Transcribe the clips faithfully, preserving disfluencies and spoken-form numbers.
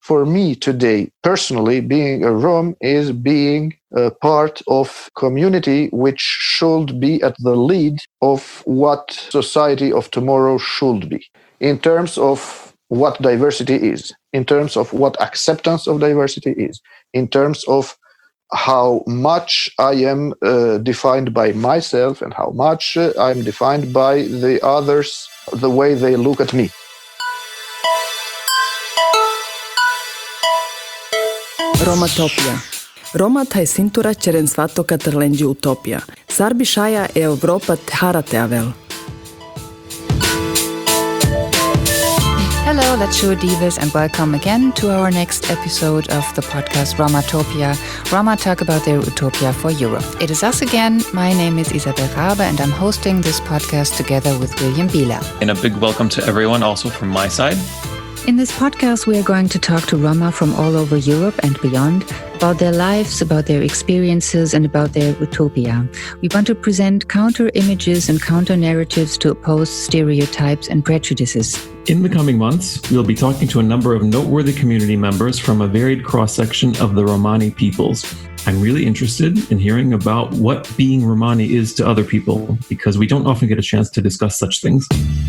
for me today, personally, being a Rom is being a part of community which should be at the lead of what society of tomorrow should be, in terms of what diversity is, in terms of what acceptance of diversity is, in terms of how much I am uh, defined by myself and how much uh, I'm defined by the others, the way they look at me. Romatopia. Roma taj cintura čeren svato katrlenđi utopia. Sarbi šaja e Europa tharate avel. Hello, Latshu Divas, and welcome again to our next episode of the podcast Romatopia. Roma talk about their utopia for Europe. It is us again. My name is Isabel Rabe, and I'm hosting this podcast together with William Bieler. And a big welcome to everyone also from my side. In this podcast, we are going to talk to Roma from all over Europe and beyond about their lives, about their experiences, and about their utopia. We want to present counter images and counter narratives to oppose stereotypes and prejudices. In the coming months, we'll be talking to a number of noteworthy community members from a varied cross-section of the Romani peoples. I'm really interested in hearing about what being Romani is to other people, because we don't often get a chance to discuss such things.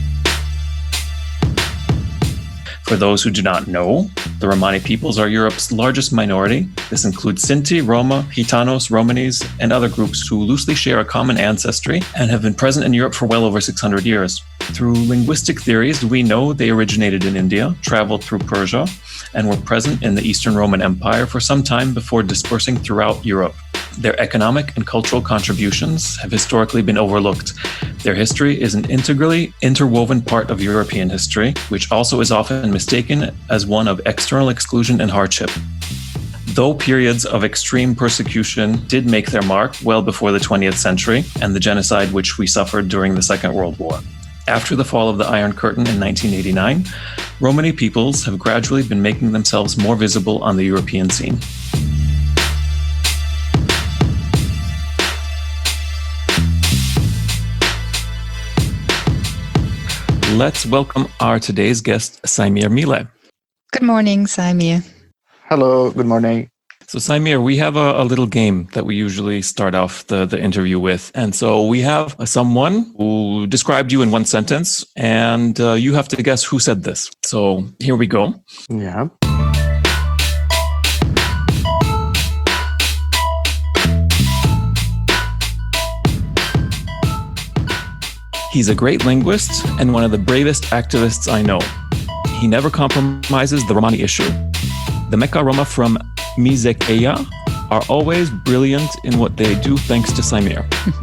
For those who do not know, the Romani peoples are Europe's largest minority. This includes Sinti, Roma, Gitanos, Romanis, and other groups who loosely share a common ancestry and have been present in Europe for well over six hundred years. Through linguistic theories, we know they originated in India, traveled through Persia, and were present in the Eastern Roman Empire for some time before dispersing throughout Europe. Their economic and cultural contributions have historically been overlooked. Their history is an integrally interwoven part of European history, which also is often mistaken as one of external exclusion and hardship. Though periods of extreme persecution did make their mark well before the twentieth century and the genocide which we suffered during the Second World War. After the fall of the Iron Curtain in nineteen eighty-nine, Romani peoples have gradually been making themselves more visible on the European scene. Let's welcome our today's guest, Saimir Mile. Good morning, Saimir. Hello, good morning. So Saimir, we have a, a little game that we usually start off the, the interview with. And so we have someone who described you in one sentence, and uh, you have to guess who said this. So here we go. Yeah. He's a great linguist and one of the bravest activists I know. He never compromises the Romani issue. The Mecca Roma from Mizekeia are always brilliant in what they do thanks to Saimir.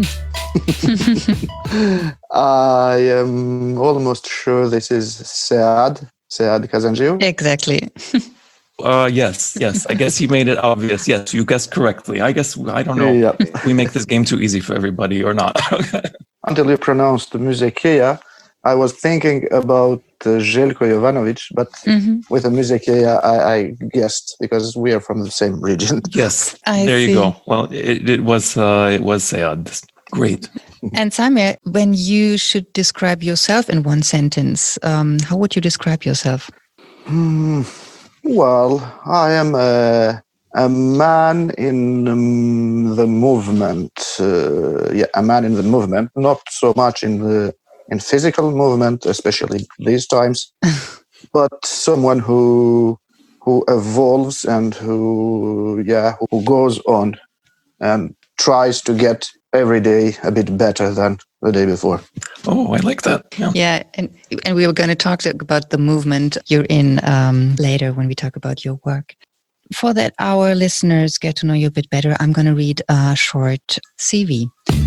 I am almost sure this is Sead, Sead Kazanjiu. Exactly. Uh, yes, yes. I guess he made it obvious. Yes, you guessed correctly. I guess, I don't know, Yeah. if we make this game too easy for everybody or not. Until you pronounced Mizekeia, I was thinking about uh, Željko Jovanovic, but Mm-hmm. with the Mizekeia, I, I guessed because we are from the same region. Yes, I there see. you go. Well, it, it was uh, it was Sead. Great. And Saimir, when you should describe yourself in one sentence, um, how would you describe yourself? Hmm. Well, I am a, a man in um, the movement. Uh, yeah, a man in the movement, not so much in the in physical movement, especially these times, but someone who who evolves and who yeah who goes on and tries to get every day a bit better than the day before. Oh, I like that. Yeah. Yeah, and and we were going to talk about the movement you're in um, later when we talk about your work. For that, our listeners get to know you a bit better. I'm going to read a short C V.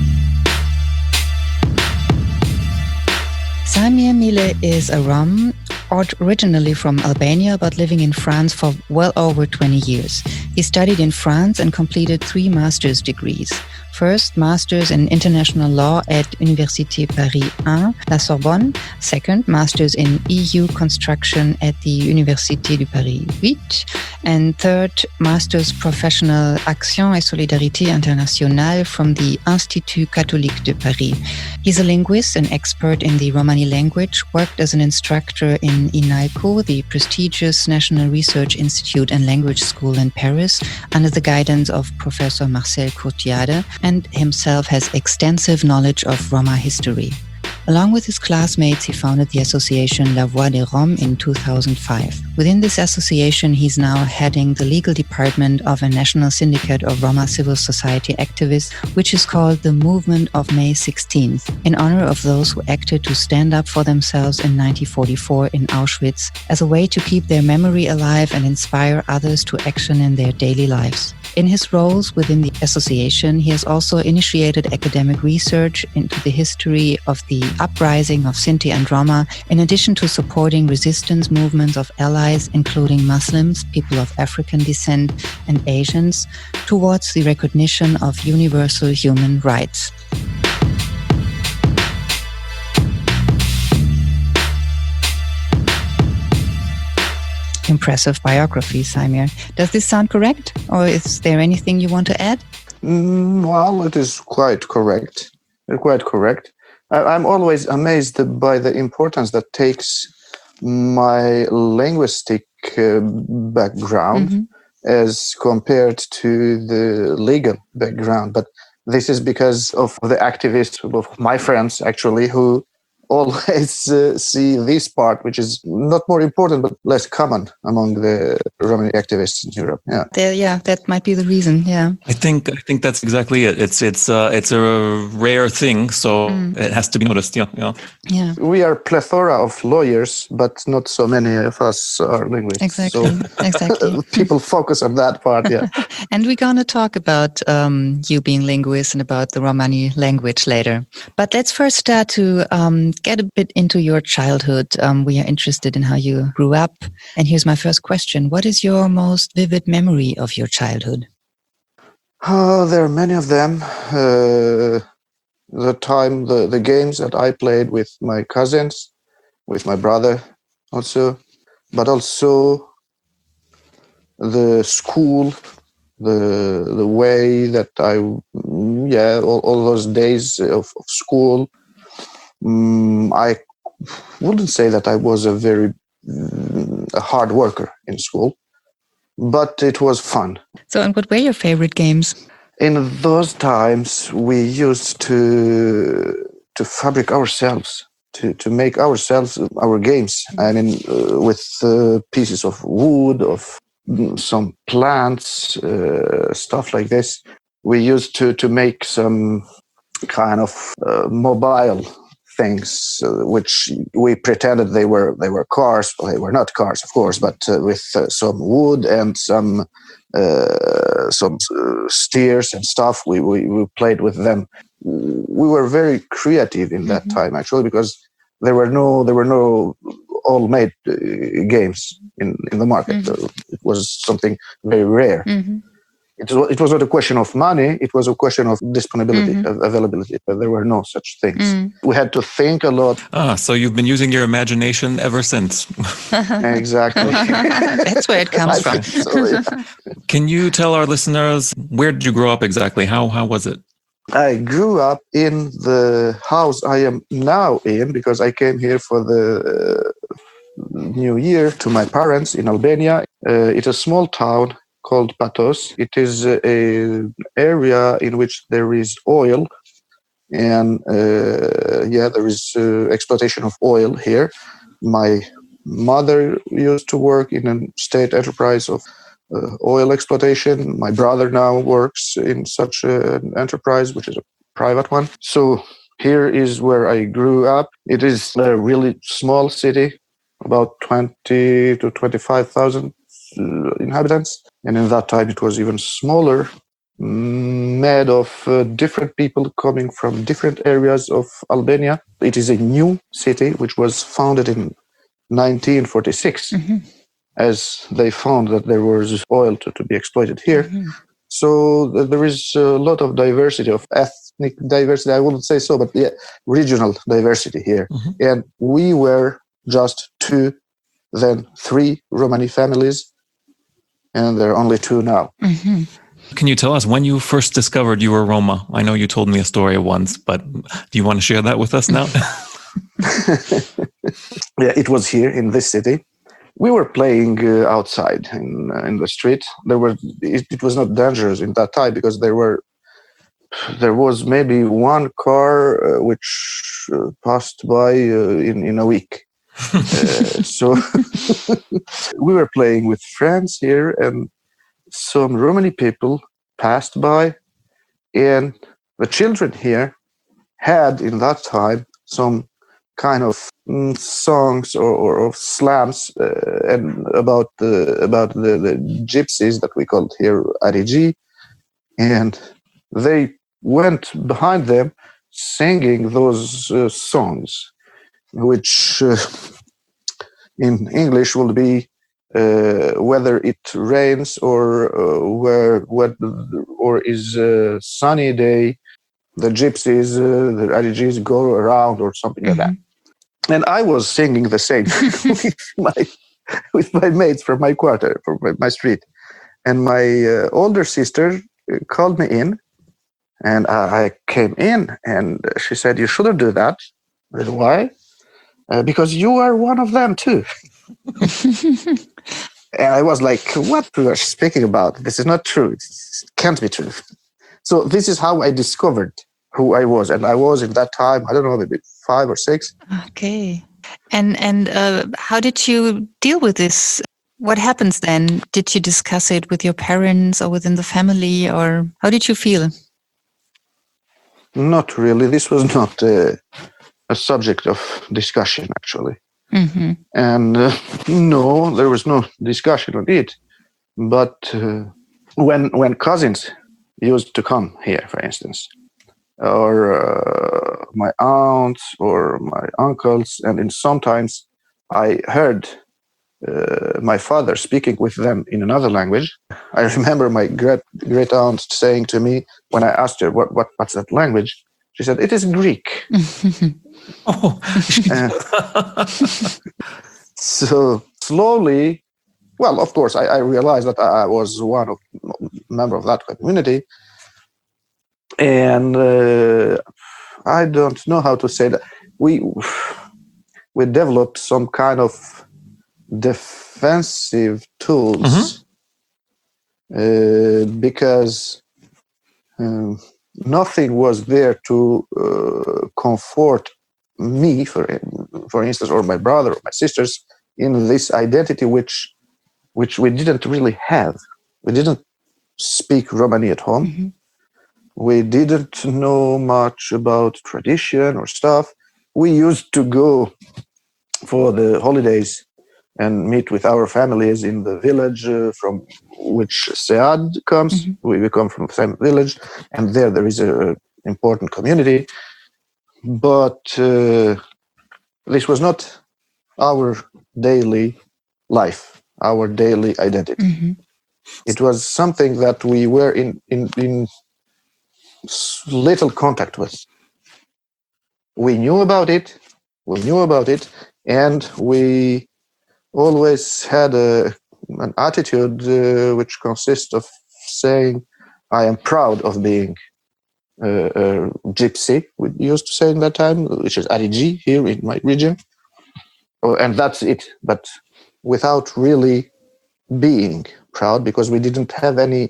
Saimir Mile is a Rom, originally from Albania, but living in France for well over twenty years. He studied in France and completed three master's degrees. First, master's in international law at Université Paris one, La Sorbonne. Second, master's in E U construction at the Université de Paris eight. And third, master's professional Action et Solidarité Internationale from the Institut Catholique de Paris. He's a linguist and expert in the Romani language, worked as an instructor in INALCO, the prestigious National Research Institute and Language School in Paris, under the guidance of Professor Marcel Courtiade, and himself has extensive knowledge of Roma history. Along with his classmates, he founded the association La Voix des Roms in two thousand five. Within this association, he's now heading the legal department of a national syndicate of Roma civil society activists, which is called the Movement of May sixteenth, in honor of those who acted to stand up for themselves in nineteen forty-four in Auschwitz, as a way to keep their memory alive and inspire others to action in their daily lives. In his roles within the association, he has also initiated academic research into the history of the uprising of Sinti and Roma, in addition to supporting resistance movements of allies, including Muslims, people of African descent, and Asians, towards the recognition of universal human rights. Impressive biography, Saimir. Does this sound correct? Or is there anything you want to add? Mm, well, it is quite correct. Quite correct. I, I'm always amazed by the importance that takes my linguistic uh, background mm-hmm. as compared to the legal background. But this is because of the activists, of my friends, actually, who always uh, see this part, which is not more important, but less common among the Romani activists in Europe. Yeah, there, yeah, that might be the reason. Yeah, I think I think that's exactly it. It's it's uh, it's a rare thing, so mm. it has to be noticed. Yeah, yeah. Yeah. We are a plethora of lawyers, but not so many of us are linguists. Exactly. So exactly. people focus on that part. Yeah. And we're going to talk about um, you being linguist and about the Romani language later. But let's first start to um, get a bit into your childhood. Um, we are interested in how you grew up. And here's my first question. What is your most vivid memory of your childhood? Oh, there are many of them. Uh, the time, the, the games that I played with my cousins, with my brother also, but also the school, the the way that I, yeah, all, all those days of, of school. Um, I wouldn't say that I was a very um, a hard worker in school, but it was fun. So, and what were your favorite games? In those times, we used to to fabric ourselves, to, to make ourselves our games. I mean, uh, with uh, pieces of wood, of some plants, uh, stuff like this. We used to to make some kind of uh, mobile things, uh, which we pretended they were they were cars. Well, they were not cars, of course, but uh, with uh, some wood and some uh, some uh, steers and stuff. We, we we played with them. We were very creative in that mm-hmm. time, actually, because there were no there were no all made uh, games in in the market. Mm-hmm. Uh, it was something very rare. Mm-hmm. It was, it was not a question of money, it was a question of disponibility, mm-hmm. of availability. There were no such things. Mm. We had to think a lot. Ah, so you've been using your imagination ever since. Exactly. That's where it comes from. So, yeah. Can you tell our listeners, where did you grow up exactly? How how was it? I grew up in the house I am now in, because I came here for the uh, New Year to my parents in Albania. Uh, it's a small town called Patos. It is a, a area in which there is oil, and uh, yeah, there is uh, exploitation of oil here. My mother used to work in a state enterprise of uh, oil exploitation. My brother now works in such an enterprise, which is a private one. So here is where I grew up. It is a really small city, about twenty to twenty-five thousand uh, inhabitants. And in that time, it was even smaller, made of uh, different people coming from different areas of Albania. It is a new city which was founded in nineteen forty-six. Mm-hmm. as they found that there was oil to, to be exploited here. Mhm. So th- there is a lot of diversity, of ethnic diversity. I wouldn't say so, but yeah, regional diversity here. Mhm. And we were just two, then three Romani families, and there are only two now. Mhm. Can you tell us when you first discovered you were Roma? I know you told me a story once, but do you want to share that with us now? Yeah, it was here in this city. We were playing uh, outside in uh, in the street. There were it, it was not dangerous in that time because there were there was maybe one car uh, which uh, passed by uh, in in a week. Uh, so we were playing with friends here, and some Romani people passed by, and the children here had in that time some kind of mm, songs or, or, or slams uh, and about the about the, the gypsies that we called here Arigi, and they went behind them singing those uh, songs, which uh, in English will be uh, whether it rains or uh, where what or is a sunny day, the gypsies, uh, the Arigis go around or something like that. And I was singing the same with my with my mates from my quarter, from my, my street. And my uh, older sister uh, called me in, and I, I came in, and she said, "You shouldn't do that." I said, "Why?" Uh, because you are one of them too. And I was like, "What are you speaking about? This is not true. It can't be true." So this is how I discovered who I was, and I was in that time, I don't know, maybe five or six. Okay. And and uh, how did you deal with this? What happens then? Did you discuss it with your parents or within the family, or how did you feel? Not really. This was not uh, a subject of discussion, actually. Mm-hmm. And uh, no, there was no discussion on it. But uh, when when cousins used to come here, for instance, or uh, my aunts or my uncles, and in sometimes I heard uh, my father speaking with them in another language. I remember my great great aunt saying to me when I asked her what, what what's that language, she said it is Greek. Oh, Uh, so slowly, well, of course, I, I realized that I was one of member of that community, and uh, I don't know how to say that. We we developed some kind of defensive tools uh, because um, nothing was there to uh, comfort me, for for instance, or my brother or my sisters in this identity which which we didn't really have. We didn't speak Romani at home. Mm-hmm. We didn't know much about tradition or stuff. We used to go for the holidays and meet with our families in the village uh, from which Sead comes. Mm-hmm. We, we come from the same village, and there there is an important community. But uh, this was not our daily life, our daily identity. Mm-hmm. It was something that we were in, in, in little contact with. We knew about it, we knew about it, and we always had a, an attitude uh, which consists of saying, I am proud of being uh, a gypsy, we used to say in that time, which is Arigi here in my region. Oh, and that's it, but without really being proud, because we didn't have any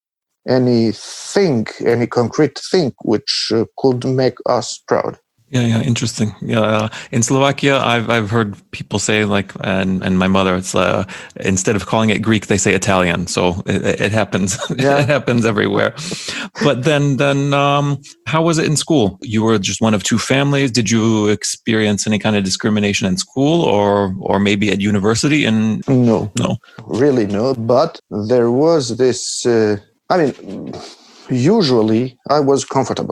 anything, any concrete thing which uh, could make us proud. Yeah, yeah, interesting. Yeah, uh, in Slovakia, I've I've heard people say like, and and my mother, it's uh, instead of calling it Greek, they say Italian. So it, it happens. Yeah. It happens everywhere. But then, then, um, how was it in school? You were just one of two families. Did you experience any kind of discrimination in school, or or maybe at university? And No, no, really no. But there was this. Uh, I mean, usually I was comfortable.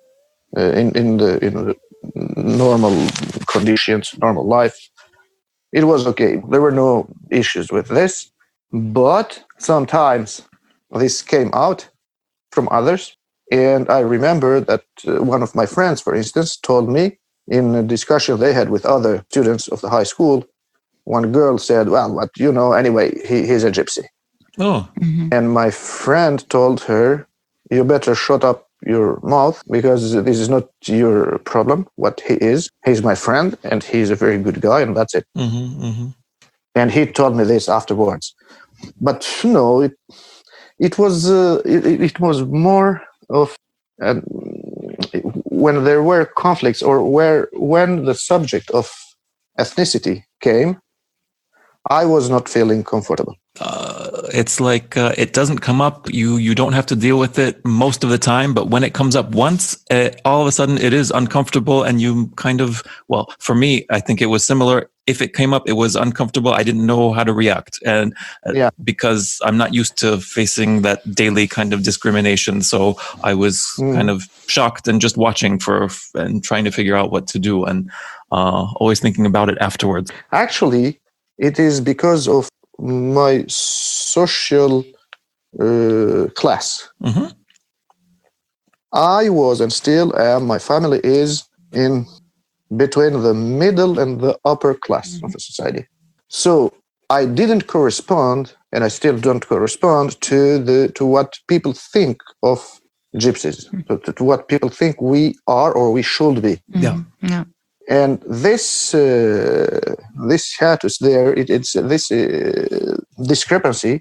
Uh, in in the in the normal conditions, normal life, it was okay. There were no issues with this. But sometimes this came out from others. And I remember that uh, one of my friends, for instance, told me in a discussion they had with other students of the high school, one girl said, well, what, you know, anyway, he, he's a gypsy. Oh. Mm-hmm. And my friend told her, you better shut up your mouth because this is not your problem, what he is. He's my friend and he's a very good guy and that's it. Mm-hmm, mm-hmm. And he told me this afterwards. But no, it, it was uh, it, it was more of uh, when there were conflicts or where when the subject of ethnicity came, I was not feeling comfortable. Uh, it's like uh, it doesn't come up. You you don't have to deal with it most of the time, but when it comes up once, uh, all of a sudden it is uncomfortable, and you kind of well, for me, I think it was similar. If it came up, it was uncomfortable. I didn't know how to react, and uh, yeah. because I'm not used to facing that daily kind of discrimination, so I was mm. kind of shocked and just watching for and trying to figure out what to do, and uh, always thinking about it afterwards. Actually, it is because of my social uh, class. Mm-hmm. I was and still am, my family is in between the middle and the upper class mm-hmm. of the society. So I didn't correspond, and I still don't correspond to the to what people think of gypsies, mm-hmm. to, to what people think we are or we should be. Mm-hmm. Yeah. Yeah. And this uh, this hiatus there, it, it's this uh, discrepancy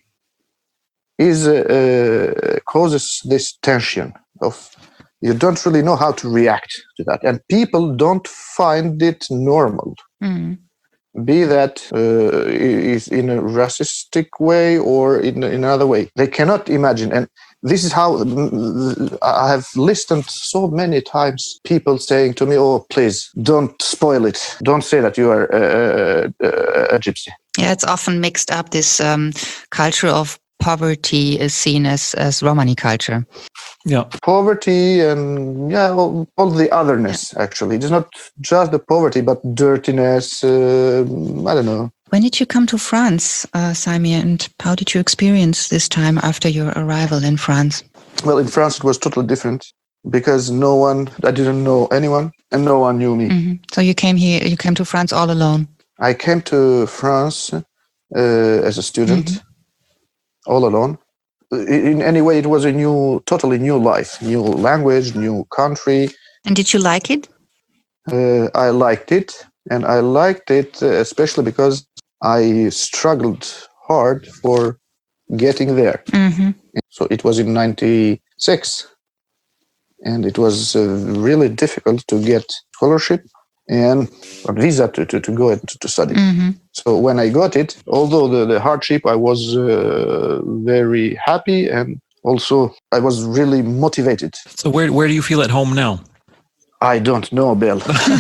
is uh, uh, causes this tension of you don't really know how to react to that, and people don't find it normal. Mm. Be that uh, is in a racistic way or in, in another way, they cannot imagine. And this is how I have listened so many times people saying to me, oh, please don't spoil it. Don't say that you are a, a, a gypsy. Yeah, it's often mixed up. This um, culture of poverty is seen as, as Romani culture. Yeah. Poverty and yeah, all, all the otherness, yeah. Actually. It's not just the poverty, but dirtiness. Uh, I don't know. When did you come to France, uh, Saimi, and how did you experience this time after your arrival in France? Well, in France, it was totally different because no one, I didn't know anyone and no one knew me. Mm-hmm. So you came here, you came to France all alone? I came to France uh, as a student, mm-hmm. all alone. In any way, it was a new, totally new life, new language, new country. And did you like it? Uh, I liked it. And I liked it uh, especially because I struggled hard for getting there. Mm-hmm. So it was in ninety-six. And it was uh, really difficult to get scholarship and a visa to, to, to go and to, to study. Mm-hmm. So when I got it, although the, the hardship, I was uh, very happy and also I was really motivated. So where where do you feel at home now? I don't know, Bill.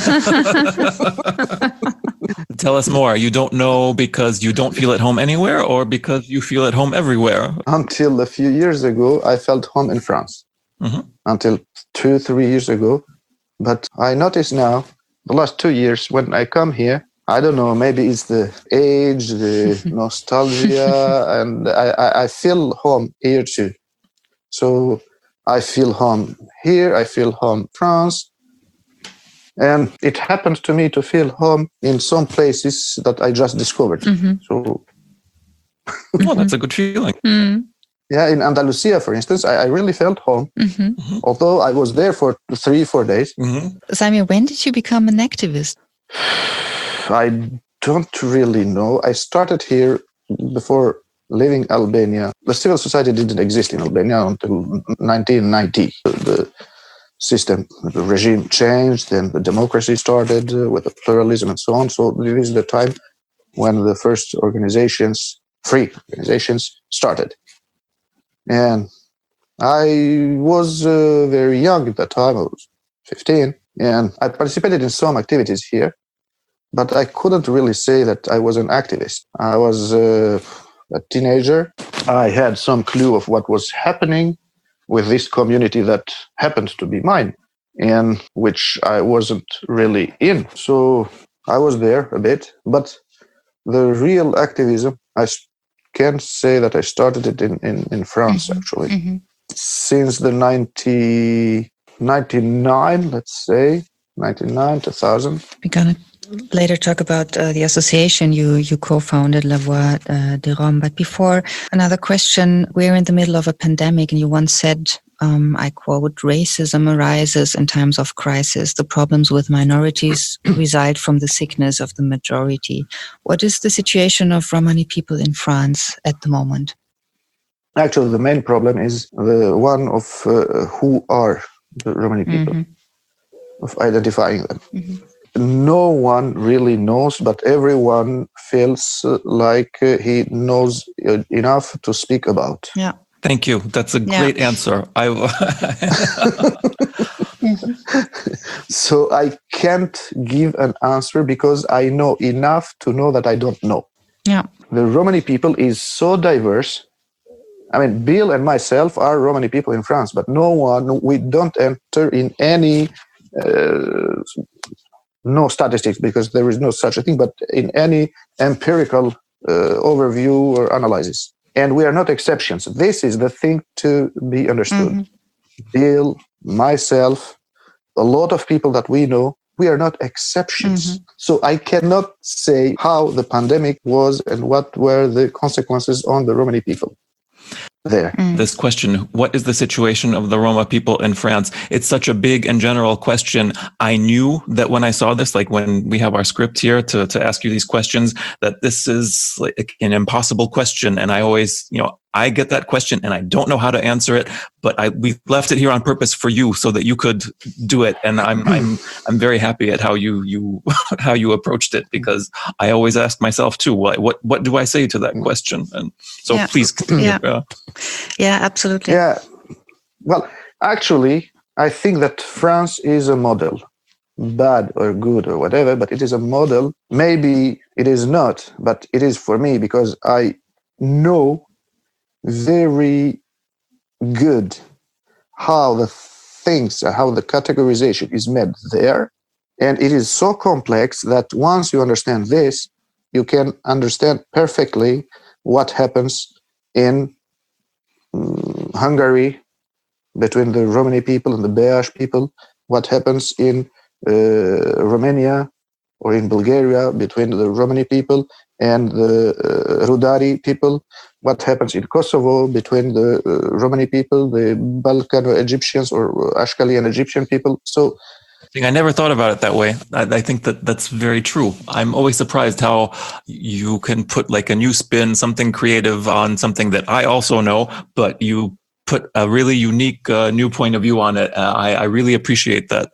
Tell us more. You don't know because you don't feel at home anywhere or because you feel at home everywhere? Until a few years ago, I felt home in France. Mm-hmm. Until two, three years ago. But I notice now, the last two years, when I come here, I don't know, maybe it's the age, the nostalgia, and I, I feel home here too. So I feel home here, I feel home in France. And it happened to me to feel home in some places that I just discovered. Mm-hmm. So, oh, that's a good feeling. Mm. Yeah, in Andalusia, for instance, I, I really felt home, mm-hmm. Mm-hmm. although I was there for three, four days. Mm-hmm. Saimi, when did you become an activist? I don't really know. I started here before leaving Albania. The civil society didn't exist in Albania until nineteen ninety. The system, the regime changed, and the democracy started uh, with the pluralism and so on. So this is the time when the first organizations, free organizations, started. And I was uh, very young at that time. I was fifteen, and I participated in some activities here, but I couldn't really say that I was an activist. I was uh, a teenager. I had some clue of what was happening with this community that happened to be mine and which I wasn't really in. So I was there a bit, but the real activism, I can say that I started it in, in, in France, mm-hmm. actually. Mm-hmm. Since the ninety, ninety-nine, let's say, ninety-nine, two thousand. We're going to later talk about uh, the association you, you co-founded, La Voix uh, des Roms. But before, another question. We're in the middle of a pandemic, and you once said, um, I quote, racism arises in times of crisis. The problems with minorities result from the sickness of the majority. What is the situation of Romani people in France at the moment? Actually, the main problem is the one of uh, who are the Romani people, mm-hmm. of identifying them. Mm-hmm. No one really knows, but everyone feels uh, like uh, he knows uh, enough to speak about. Yeah. Thank you. That's a great yeah. answer. I So I can't give an answer because I know enough to know that I don't know. Yeah. The Romani people is so diverse. I mean, Bill and myself are Romani people in France, but no one, we don't enter in any, uh, no statistics because there is no such a thing, but in any empirical uh, overview or analysis. And we are not exceptions. This is the thing to be understood. Mm-hmm. Bill, myself, a lot of people that we know, we are not exceptions. Mm-hmm. So I cannot say how the pandemic was and what were the consequences on the Romani people. There. Mm. This question, what is the situation of the Roma people in France? It's such a big and general question. I knew that when I saw this, like when we have our script here to, to ask you these questions, that this is like an impossible question. And I always, you know, I get that question and I don't know how to answer it, but I we left it here on purpose for you so that you could do it. And I'm I'm I'm very happy at how you you how you approached it, because I always ask myself too, what what what do I say to that question? And so yeah. please continue. Yeah. Uh, yeah, absolutely. Yeah. Well, actually, I think that France is a model, bad or good or whatever, but it is a model. Maybe it is not, but it is for me because I know very good how the things, how the categorization is made there. And it is so complex that once you understand this, you can understand perfectly what happens in um, Hungary between the Romani people and the Beas people, what happens in uh, Romania or in Bulgaria between the Romani people and the uh, Rudari people, what happens in Kosovo between the uh, Romani people, the Balkano-Egyptians or Ashkalian Egyptian people. So I never thought about it that way. I, I think that that's very true. I'm always surprised how you can put like a new spin, something creative on something that I also know, but you put a really unique uh, new point of view on it. Uh, I, I really appreciate that.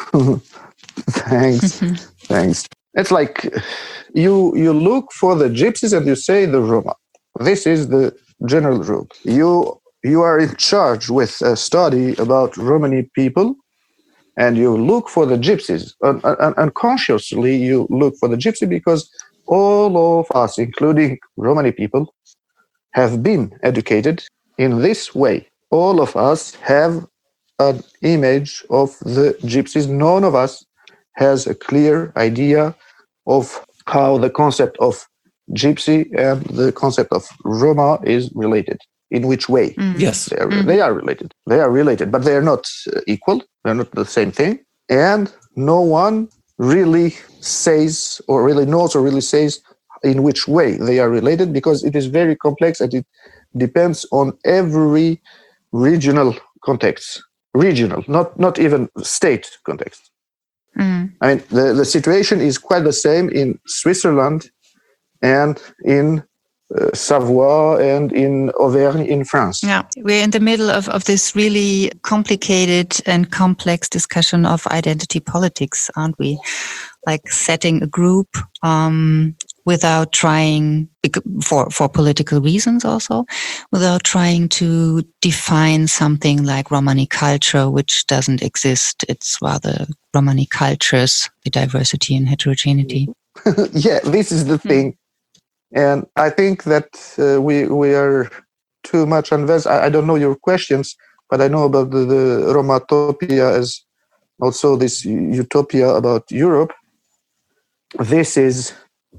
Thanks. Thanks. It's like you you look for the gypsies and you say the Roma. This is the general rule. You you are in charge with a study about Romani people, and you look for the gypsies. Un- un- unconsciously, you look for the gypsy because all of us, including Romani people, have been educated in this way. All of us have an image of the gypsies. None of us has a clear idea of how the concept of gypsy and the concept of Roma is related. In which way? Mm. Yes. They are, mm. they are related. They are related, but they are not uh, equal. They're not the same thing. And no one really says or really knows or really says in which way they are related, because it is very complex and it depends on every regional context. Regional, not, not even state context. Mm. I mean, the, the situation is quite the same in Switzerland and in uh, Savoie and in Auvergne in France. Yeah, we're in the middle of, of this really complicated and complex discussion of identity politics, aren't we? Like setting a group um, without trying, for, for political reasons also, without trying to define something like Romani culture, which doesn't exist. It's rather Romani cultures, the diversity and heterogeneity. Yeah, this is the thing. And I think that uh, we we are too much advanced. I, I don't know your questions, but I know about the, the Romatopia as also this utopia about Europe. This is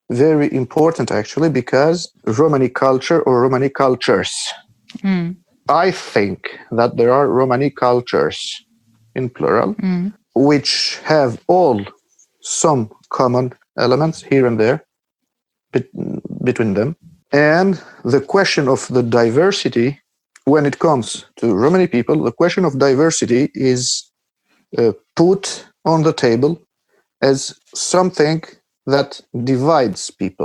very important actually, because Romani culture or Romani cultures. Mm. I think that there are Romani cultures, in plural, Mm. which have all some common elements here and there bet- between them. And the question of the diversity, when it comes to Romani people, the question of diversity is uh, put on the table as something that divides people,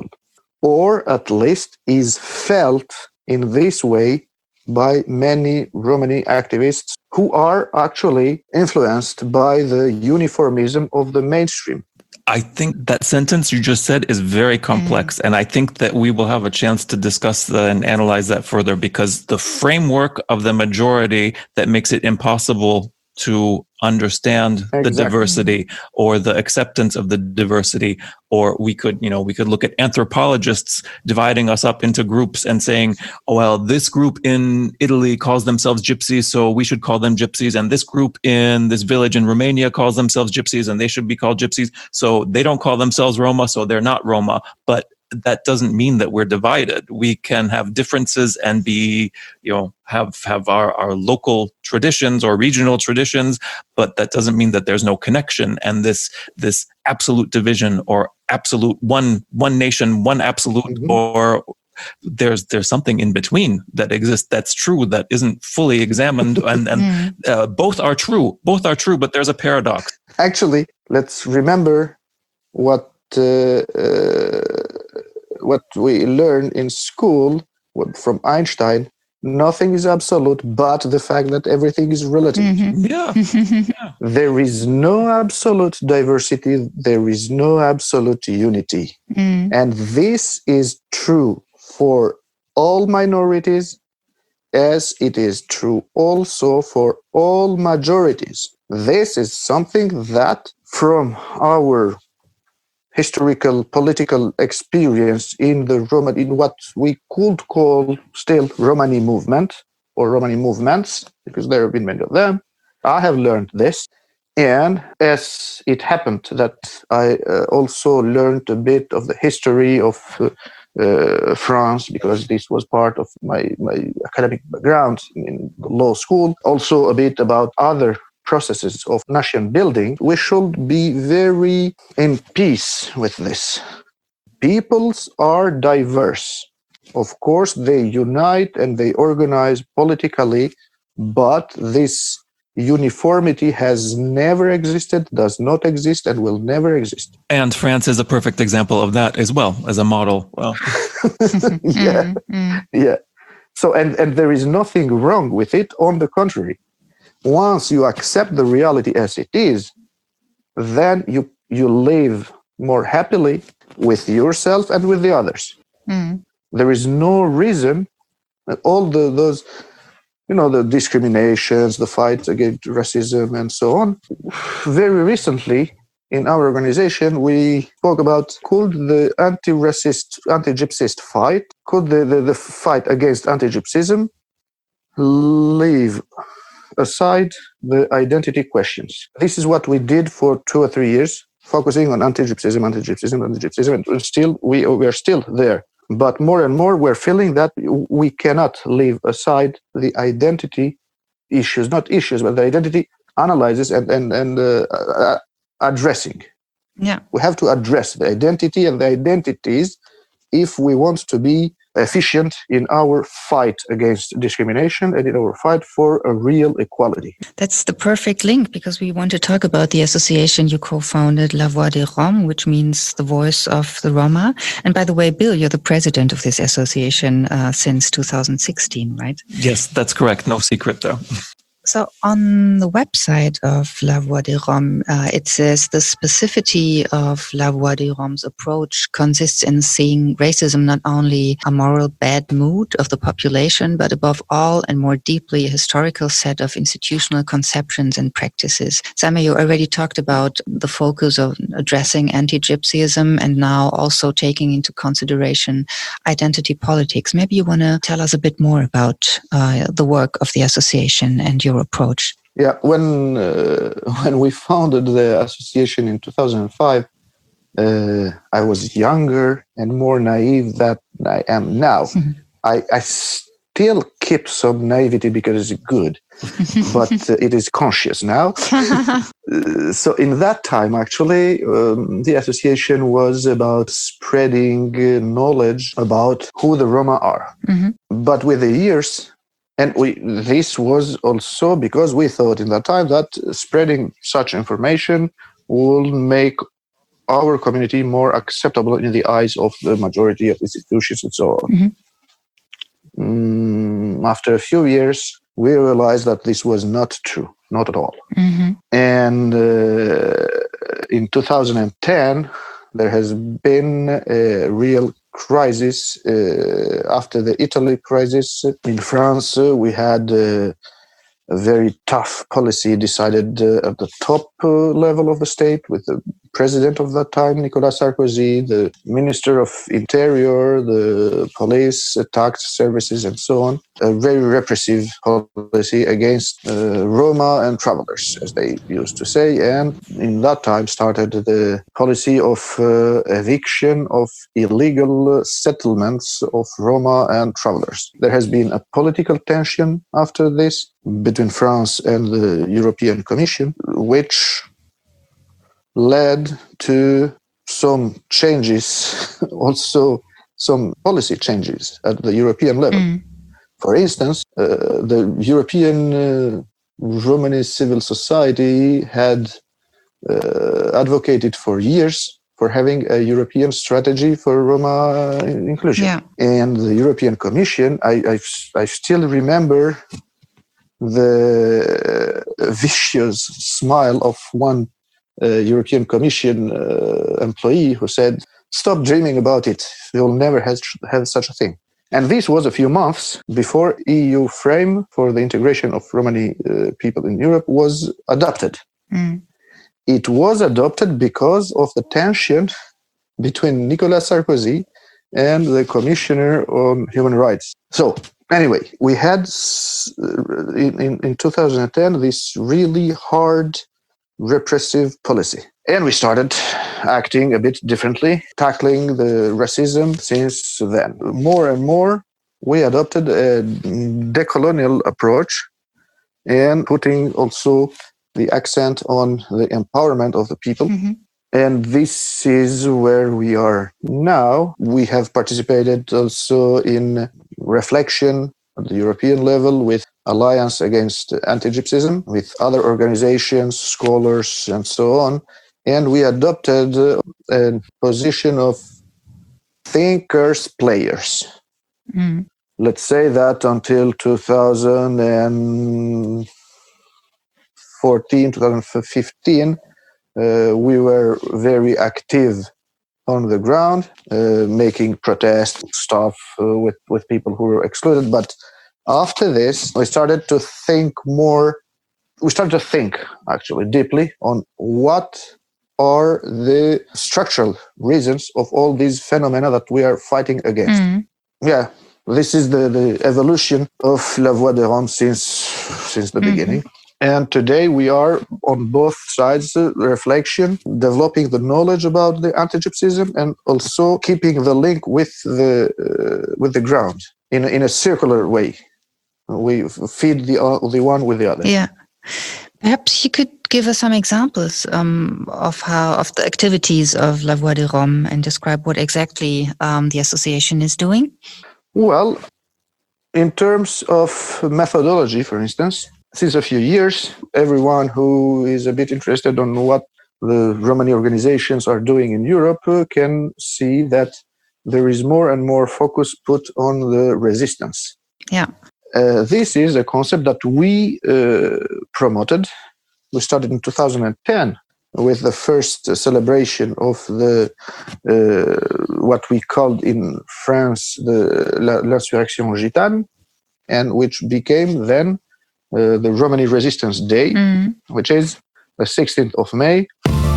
or at least is felt in this way by many Romani activists who are actually influenced by the uniformism of the mainstream. I think that sentence you just said is very complex. Mm. And I think that we will have a chance to discuss the, and analyze that further, because the framework of the majority that makes it impossible to understand exactly. the diversity or the acceptance of the diversity. Or we could, you know, we could look at anthropologists dividing us up into groups and saying, oh, well, this group in Italy calls themselves gypsies, so we should call them gypsies. And this group in this village in Romania calls themselves gypsies, and they should be called gypsies. So they don't call themselves Roma, so they're not Roma. But that doesn't mean that we're divided. We can have differences and be, you know, have have our, our local traditions or regional traditions, but that doesn't mean that there's no connection. And this this absolute division or absolute one one nation, one absolute, mm-hmm. or there's there's something in between that exists that's true that isn't fully examined, and and mm. uh, both are true. Both are true, but there's a paradox. Actually, let's remember what. Uh, uh, what we learn in school from Einstein, nothing is absolute but the fact that everything is relative. Mm-hmm. Yeah. yeah. There is no absolute diversity. There is no absolute unity. Mm. And this is true for all minorities, as it is true also for all majorities. This is something that from our historical political experience in the Roman, in what we could call still Romani movement or Romani movements, because there have been many of them. I have learned this. And as it happened that I uh, also learned a bit of the history of uh, uh, France, because this was part of my, my academic background in law school, also a bit about other processes of nation building, we should be very in peace with this. Peoples are diverse. Of course, they unite and they organize politically, but this uniformity has never existed, does not exist, and will never exist. And France is a perfect example of that as well, as a model. Well, yeah, mm-hmm. yeah. So, and, and there is nothing wrong with it. On the contrary. Once you accept the reality as it is, then you you live more happily with yourself and with the others. Mm. There is no reason that all the those, you know, the discriminations, the fights against racism and so on. Very recently in our organization, we spoke about could the anti-racist, anti-gypsist fight, could the, the, the fight against anti-gypsism leave aside the identity questions. This is what we did for two or three years, focusing on anti-gypsism, anti-gypsism, anti-gypsism, and still we, we are still there. But more and more we're feeling that we cannot leave aside the identity issues, not issues, but the identity analysis and, and, and uh, uh, addressing. Yeah. We have to address the identity and the identities if we want to be efficient in our fight against discrimination and in our fight for a real equality. That's the perfect link, because we want to talk about the association you co-founded, La Voix des Roms, which means the voice of the Roma. And by the way, Bill, you're the president of this association uh, since two thousand sixteen, right? Yes, that's correct. No secret though. So on the website of La Voix des Roms, uh, it says the specificity of La Voix des Roms' approach consists in seeing racism not only a moral bad mood of the population, but above all and more deeply a historical set of institutional conceptions and practices. Samuel, you already talked about the focus of addressing anti-gypsyism and now also taking into consideration identity politics. Maybe you want to tell us a bit more about uh, the work of the association and your approach. Yeah, when uh, when we founded the association in two thousand five, uh, I was younger and more naive than I am now. Mm-hmm. I, I still keep some naivety because it's good, but uh, it is conscious now. uh, so in that time, actually, um, the association was about spreading uh, knowledge about who the Roma are. Mm-hmm. But with the years, and we, this was also because we thought in that time that spreading such information will make our community more acceptable in the eyes of the majority of institutions and so on. Mm-hmm. Mm, after a few years, we realized that this was not true, not at all. Mm-hmm. And uh, in two thousand ten, there has been a real crisis. Uh, after the Italy crisis in France, uh, we had uh, a very tough policy decided uh, at the top uh, level of the state with the president of that time, Nicolas Sarkozy, the Minister of Interior, the police, tax services, and so on. A very repressive policy against uh, Roma and travelers, as they used to say. And in that time started the policy of uh, eviction of illegal settlements of Roma and travelers. There has been a political tension after this between France and the European Commission, which led to some changes, also some policy changes at the European level. Mm. For instance, uh, the European uh, Romani civil society had uh, advocated for years for having a European strategy for Roma inclusion. Yeah. And the European Commission, I, I, I still remember the vicious smile of one uh, European Commission uh, employee who said, "Stop dreaming about it. You'll never have, have such a thing." And this was a few months before E U frame for the integration of Romani uh, people in Europe was adopted. Mm. It was adopted because of the tension between Nicolas Sarkozy and the Commissioner on Human Rights. So anyway, we had in, in, in two thousand ten this really hard repressive policy. And we started acting a bit differently, tackling the racism since then. More and more, we adopted a decolonial approach and putting also the accent on the empowerment of the people. Mm-hmm. And this is where we are now. We have participated also in reflection at the European level with Alliance Against Anti-Gypsyism, with other organizations, scholars, and so on. And we adopted a position of thinkers, players. Mm. Let's say that until two thousand fourteen, two thousand fifteen, uh, we were very active on the ground, uh, making protest stuff uh, with, with people who were excluded. But after this, we started to think more, we started to think actually deeply on what are the structural reasons of all these phenomena that we are fighting against. Mm. Yeah, this is the, the evolution of La Voix des Roms since, since the mm-hmm. beginning. And today we are on both sides, uh, reflection, developing the knowledge about the anti-Gypsyism and also keeping the link with the uh, with the ground in a, in a circular way. We feed the uh, the one with the other. Yeah. Perhaps you could give us some examples um, of how of the activities of La Voix des Roms and describe what exactly um, the association is doing. Well, in terms of methodology, for instance, since a few years, everyone who is a bit interested on what the Romani organizations are doing in Europe uh, can see that there is more and more focus put on the resistance. Yeah. Uh, this is a concept that we uh, promoted. We started in two thousand ten with the first uh, celebration of the uh, what we called in France the la, l'insurrection gitane, and which became then uh, the Romani Resistance Day, mm. which is the sixteenth of May.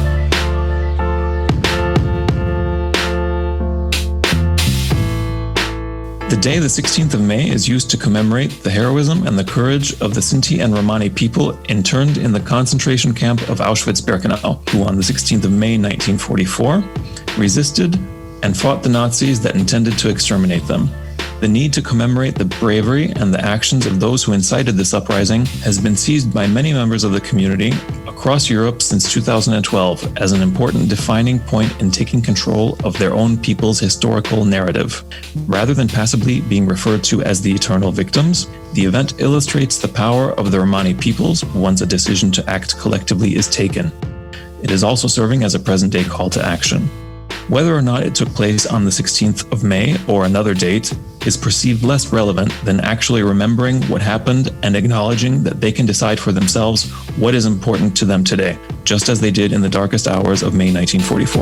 The day, the sixteenth of May, is used to commemorate the heroism and the courage of the Sinti and Romani people interned in the concentration camp of Auschwitz-Birkenau, who on the sixteenth of May nineteen forty-four resisted, and fought the Nazis that intended to exterminate them. The need to commemorate the bravery and the actions of those who incited this uprising has been seized by many members of the community across Europe since two thousand twelve as an important defining point in taking control of their own people's historical narrative. Rather than passively being referred to as the eternal victims, the event illustrates the power of the Romani peoples once a decision to act collectively is taken. It is also serving as a present-day call to action. Whether or not it took place on the sixteenth of May or another date is perceived less relevant than actually remembering what happened and acknowledging that they can decide for themselves what is important to them today, just as they did in the darkest hours of May nineteen forty-four.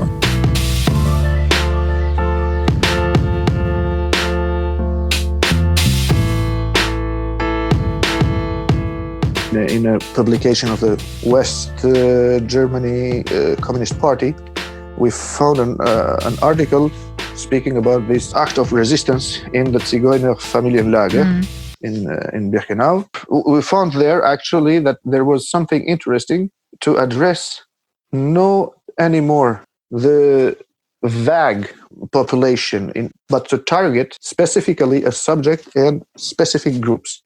In a publication of the West uh, Germany uh, Communist Party, we found an, uh, an article speaking about this act of resistance in the Zigeuner Familienlager mm. in uh, in Birkenau. We found there actually that there was something interesting to address no anymore the vague population, in, but to target specifically a subject and specific groups,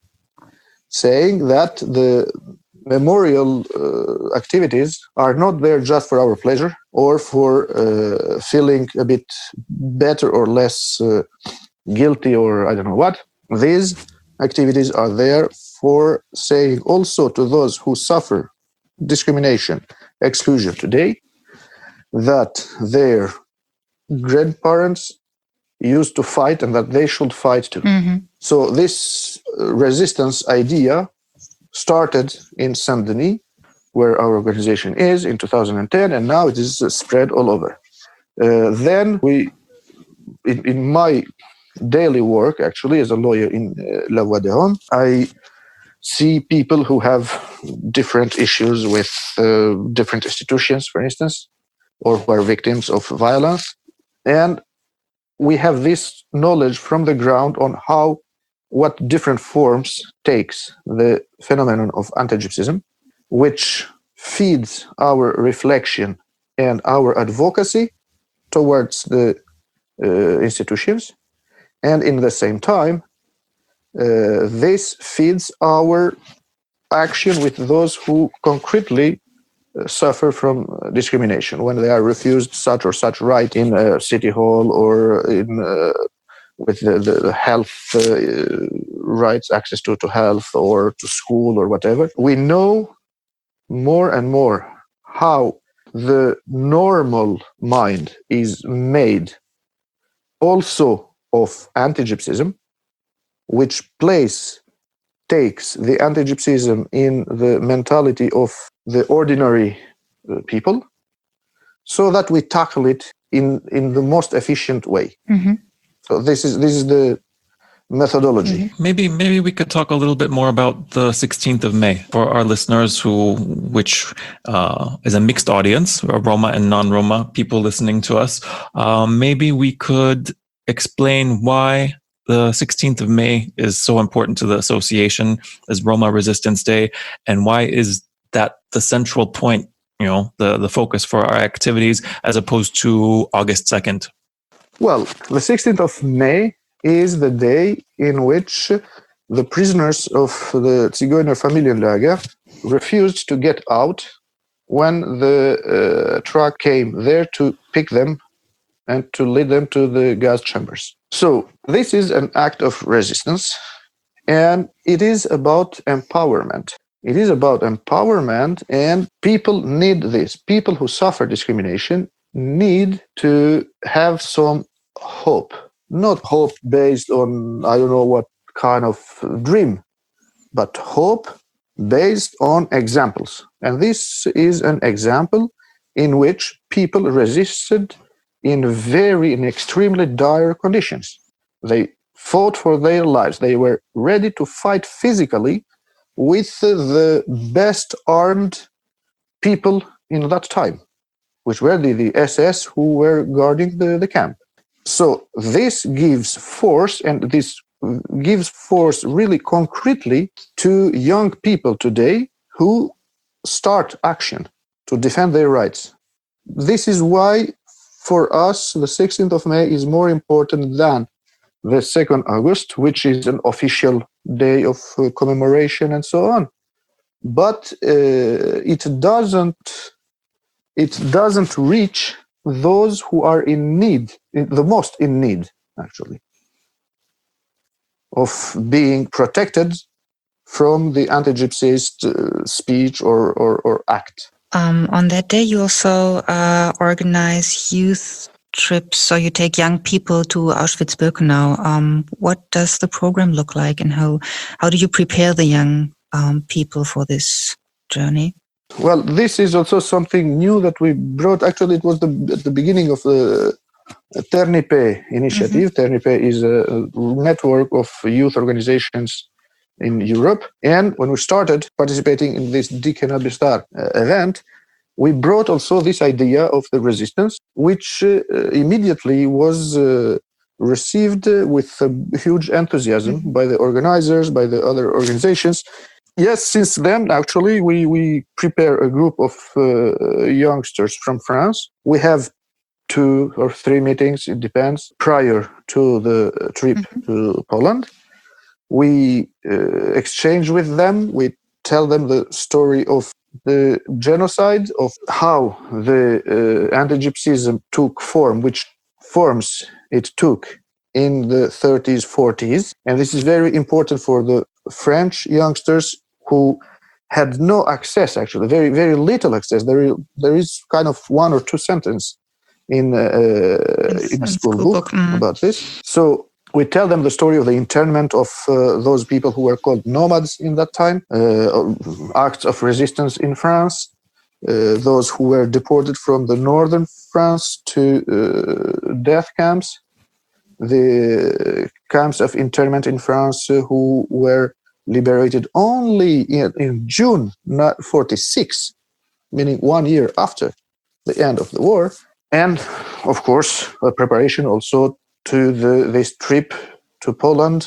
saying that the memorial uh, activities are not there just for our pleasure or for uh, feeling a bit better or less uh, guilty or I don't know what. These activities are there for saying also to those who suffer discrimination, exclusion today, that their grandparents used to fight and that they should fight too. Mm-hmm. So this resistance idea started in Saint-Denis, where our organization is, in two thousand ten, and now it is spread all over. Uh, then we, in, in my daily work, actually, as a lawyer in uh, La Voix des Roms, I see people who have different issues with uh, different institutions, for instance, or who are victims of violence. And we have this knowledge from the ground on how what different forms takes the phenomenon of anti-Gypsyism, which feeds our reflection and our advocacy towards the uh, institutions. And in the same time, uh, this feeds our action with those who concretely uh, suffer from discrimination when they are refused such or such right in a city hall or in uh, with the, the health uh, rights, access to, to health or to school or whatever. We know more and more how the normal mind is made also of anti-Gypsyism, which place takes the anti-Gypsyism in the mentality of the ordinary uh, people, so that we tackle it in, in the most efficient way. Mm-hmm. So this is this is the methodology. Maybe maybe we could talk a little bit more about the sixteenth of May for our listeners, who which uh, is a mixed audience, Roma and non-Roma people listening to us. Um, maybe we could explain why the sixteenth of May is so important to the association as Roma Resistance Day, and why is that the central point, you know, the, the focus for our activities, as opposed to August second? Well, the sixteenth of May is the day in which the prisoners of the Zigeuner Familienlager refused to get out when the uh, truck came there to pick them and to lead them to the gas chambers. So this is an act of resistance, and it is about empowerment. It is about empowerment, and people need this. People who suffer discrimination need to have some hope, not hope based on, I don't know what kind of dream, but hope based on examples. And this is an example in which people resisted in very, in extremely dire conditions. They fought for their lives. They were ready to fight physically with the best armed people in that time, which were the, the S S who were guarding the, the camp. So this gives force, and this gives force really concretely to young people today who start action to defend their rights. This is why for us, the sixteenth of May is more important than the second of August, which is an official day of uh, commemoration and so on. But uh, it doesn't it doesn't reach those who are in need, the most in need, actually, of being protected from the anti-Gypsyist uh, speech or, or, or act. Um, on that day, you also uh, organize youth trips, so you take young people to Auschwitz-Birkenau. Um, what does the program look like, and how, how do you prepare the young um, people for this journey? Well, this is also something new that we brought. Actually, it was the, at the beginning of the Ternipe initiative. Mm-hmm. Ternipe is a network of youth organizations in Europe. And when we started participating in this Dikena Bestar uh, event, we brought also this idea of the resistance, which uh, immediately was uh, received with a huge enthusiasm mm-hmm. by the organizers, by the other organizations. Yes, since then, actually, we, we prepare a group of uh, youngsters from France. We have two or three meetings, it depends, prior to the trip mm-hmm. to Poland. We uh, exchange with them. We tell them the story of the genocide, of how the uh, anti-Gypsyism took form, which forms it took in the thirties, forties. And this is very important for the French youngsters who had no access, actually, very, very little access. There, there is kind of one or two sentences in, uh, in a school, school book, book. Mm. about this. So we tell them the story of the internment of uh, those people who were called nomads in that time, uh, acts of resistance in France, uh, those who were deported from the northern France to uh, death camps, the camps of internment in France uh, who were liberated only in, in June forty-six, meaning one year after the end of the war, and of course a preparation also to the, this trip to Poland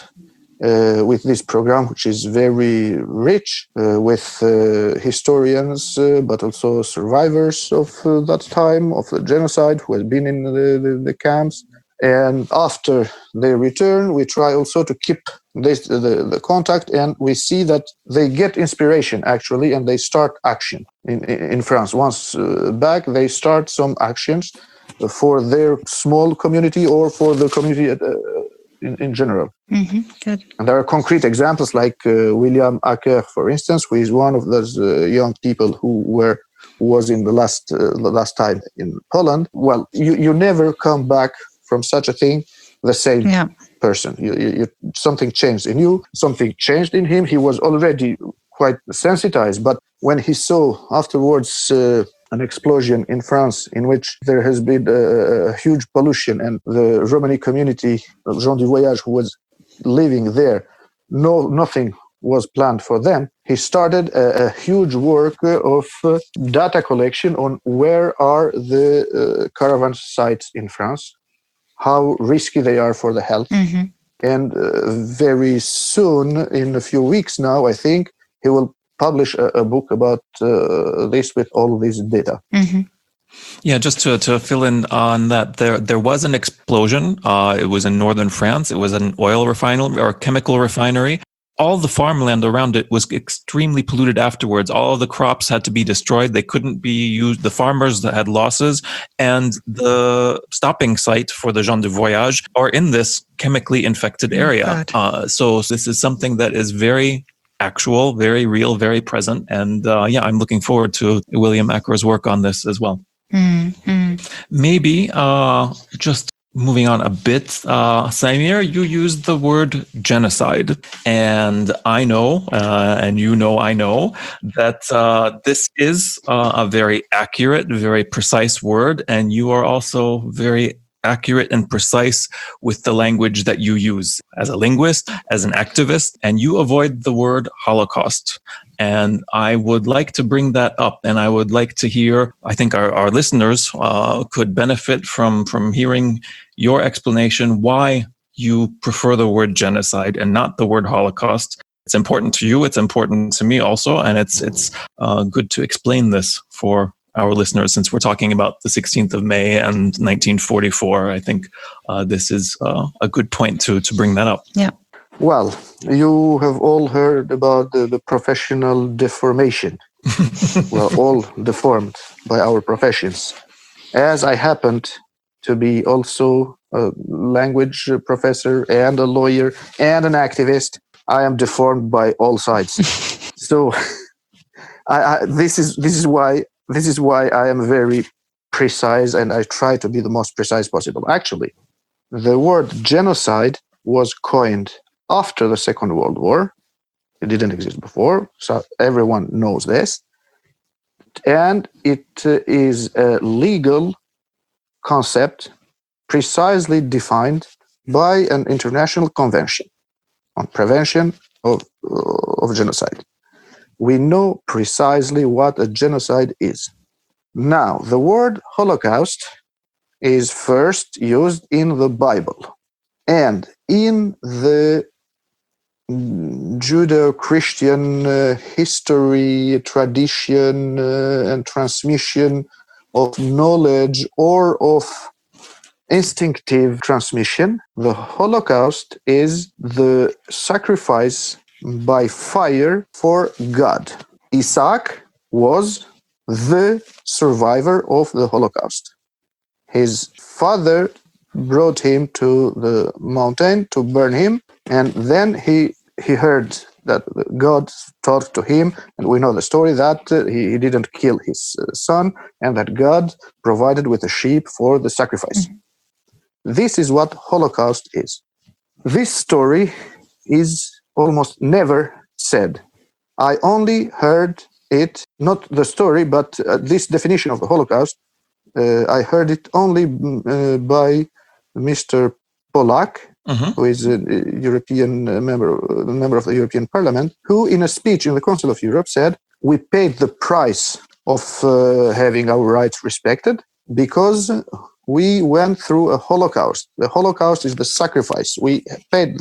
uh, with this program, which is very rich uh, with uh, historians, uh, but also survivors of uh, that time, of the genocide, who has been in the, the, the camps. And after they return, we try also to keep this, the, the contact, and we see that they get inspiration, actually, and they start action in, in France. Once uh, back, they start some actions for their small community or for the community uh, in, in general. Mm-hmm. Good. And there are concrete examples like uh, William Acker, for instance, who is one of those uh, young people who were who was in the last uh, the last time in Poland. Well, you, you never come back from such a thing the same yeah. person. You, you, you, something changed in you, something changed in him. He was already quite sensitized, but when he saw afterwards uh, an explosion in France in which there has been a, a huge pollution, and the Romani community, Gens du Voyage, who was living there, no, nothing was planned for them. He started a, a huge work of uh, data collection on where are the uh, caravan sites in France, how risky they are for the health. Mm-hmm. And uh, very soon, in a few weeks now, I think, he will publish a, a book about uh, this with all this data. Mm-hmm. Yeah, just to, to fill in on that, there there was an explosion. Uh, it was in northern France. It was an oil refinery or chemical refinery. All the farmland around it was extremely polluted afterwards. All of the crops had to be destroyed. They couldn't be used. The farmers that had losses, and the stopping site for the Gens du Voyage are in this chemically infected area. Oh, uh, so this is something that is very actual, very real, very present. And uh, yeah, I'm looking forward to William Acker's work on this as well. Mm-hmm. Maybe uh, just moving on a bit, uh, Samir, you used the word genocide. And I know, uh, and you know I know, that uh, this is uh, a very accurate, very precise word. And you are also very accurate and precise with the language that you use as a linguist, as an activist, and you avoid the word Holocaust. And I would like to bring that up, and I would like to hear, I think our, our listeners uh, could benefit from, from hearing your explanation why you prefer the word genocide and not the word Holocaust. It's important to you, it's important to me also, and it's it's uh, good to explain this for our listeners, since we're talking about the sixteenth of May and nineteen forty-four. I think uh, this is uh, a good point to to bring that up. Yeah. Well, you have all heard about the, the professional deformation. We're all deformed by our professions. As I happened to be also a language professor and a lawyer and an activist, I am deformed by all sides. So I, I, this is this is why this is why I am very precise, and I try to be the most precise possible. Actually, the word genocide was coined after the Second World War. It didn't exist before, so everyone knows this. And it uh, is a legal concept precisely defined by an international convention on prevention of, uh, of genocide. We know precisely what a genocide is. Now, the word Holocaust is first used in the Bible and in the Judeo-Christian uh, history, tradition, uh, and transmission of knowledge or of instinctive transmission. The Holocaust is the sacrifice by fire for God. Isaac was the survivor of the Holocaust. His father brought him to the mountain to burn him, and then he he heard that God talked to him, and we know the story that uh, he, he didn't kill his uh, son, and that God provided with a sheep for the sacrifice. Mm-hmm. This is what Holocaust is. This story is almost never said. I only heard it, not the story, but uh, this definition of the Holocaust, uh, I heard it only uh, by Mister Polak, mm-hmm. who is a European member, a member of the European Parliament, who in a speech in the Council of Europe said, we paid the price of uh, having our rights respected because we went through a Holocaust. The Holocaust is the sacrifice. We paid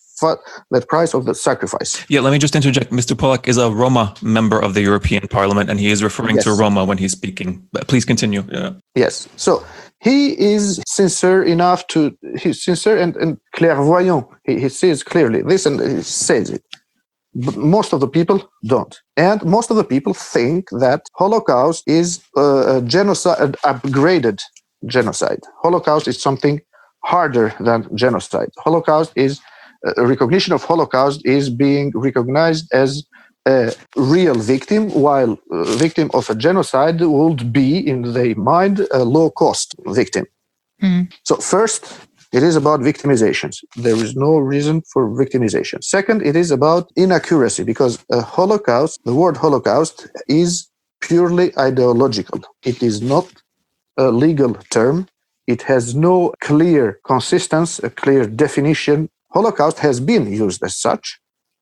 the price of the sacrifice. Yeah, let me just interject. Mister Polak is a Roma member of the European Parliament, and he is referring yes. to Roma when he's speaking. Please continue. Yeah. Yes. So he is sincere enough to, he's sincere and, and clairvoyant. He, he sees clearly this and he says it. But most of the people don't. And most of the people think that Holocaust is a, a genocide, an upgraded genocide. Holocaust is something harder than genocide. Holocaust is A recognition of Holocaust is being recognized as a real victim, while a victim of a genocide would be, in their mind, a low-cost victim. Mm. So first, it is about victimizations. There is no reason for victimization. Second, it is about inaccuracy, because a Holocaust, the word Holocaust, is purely ideological. It is not a legal term. It has no clear consistency, a clear definition. Holocaust has been used as such,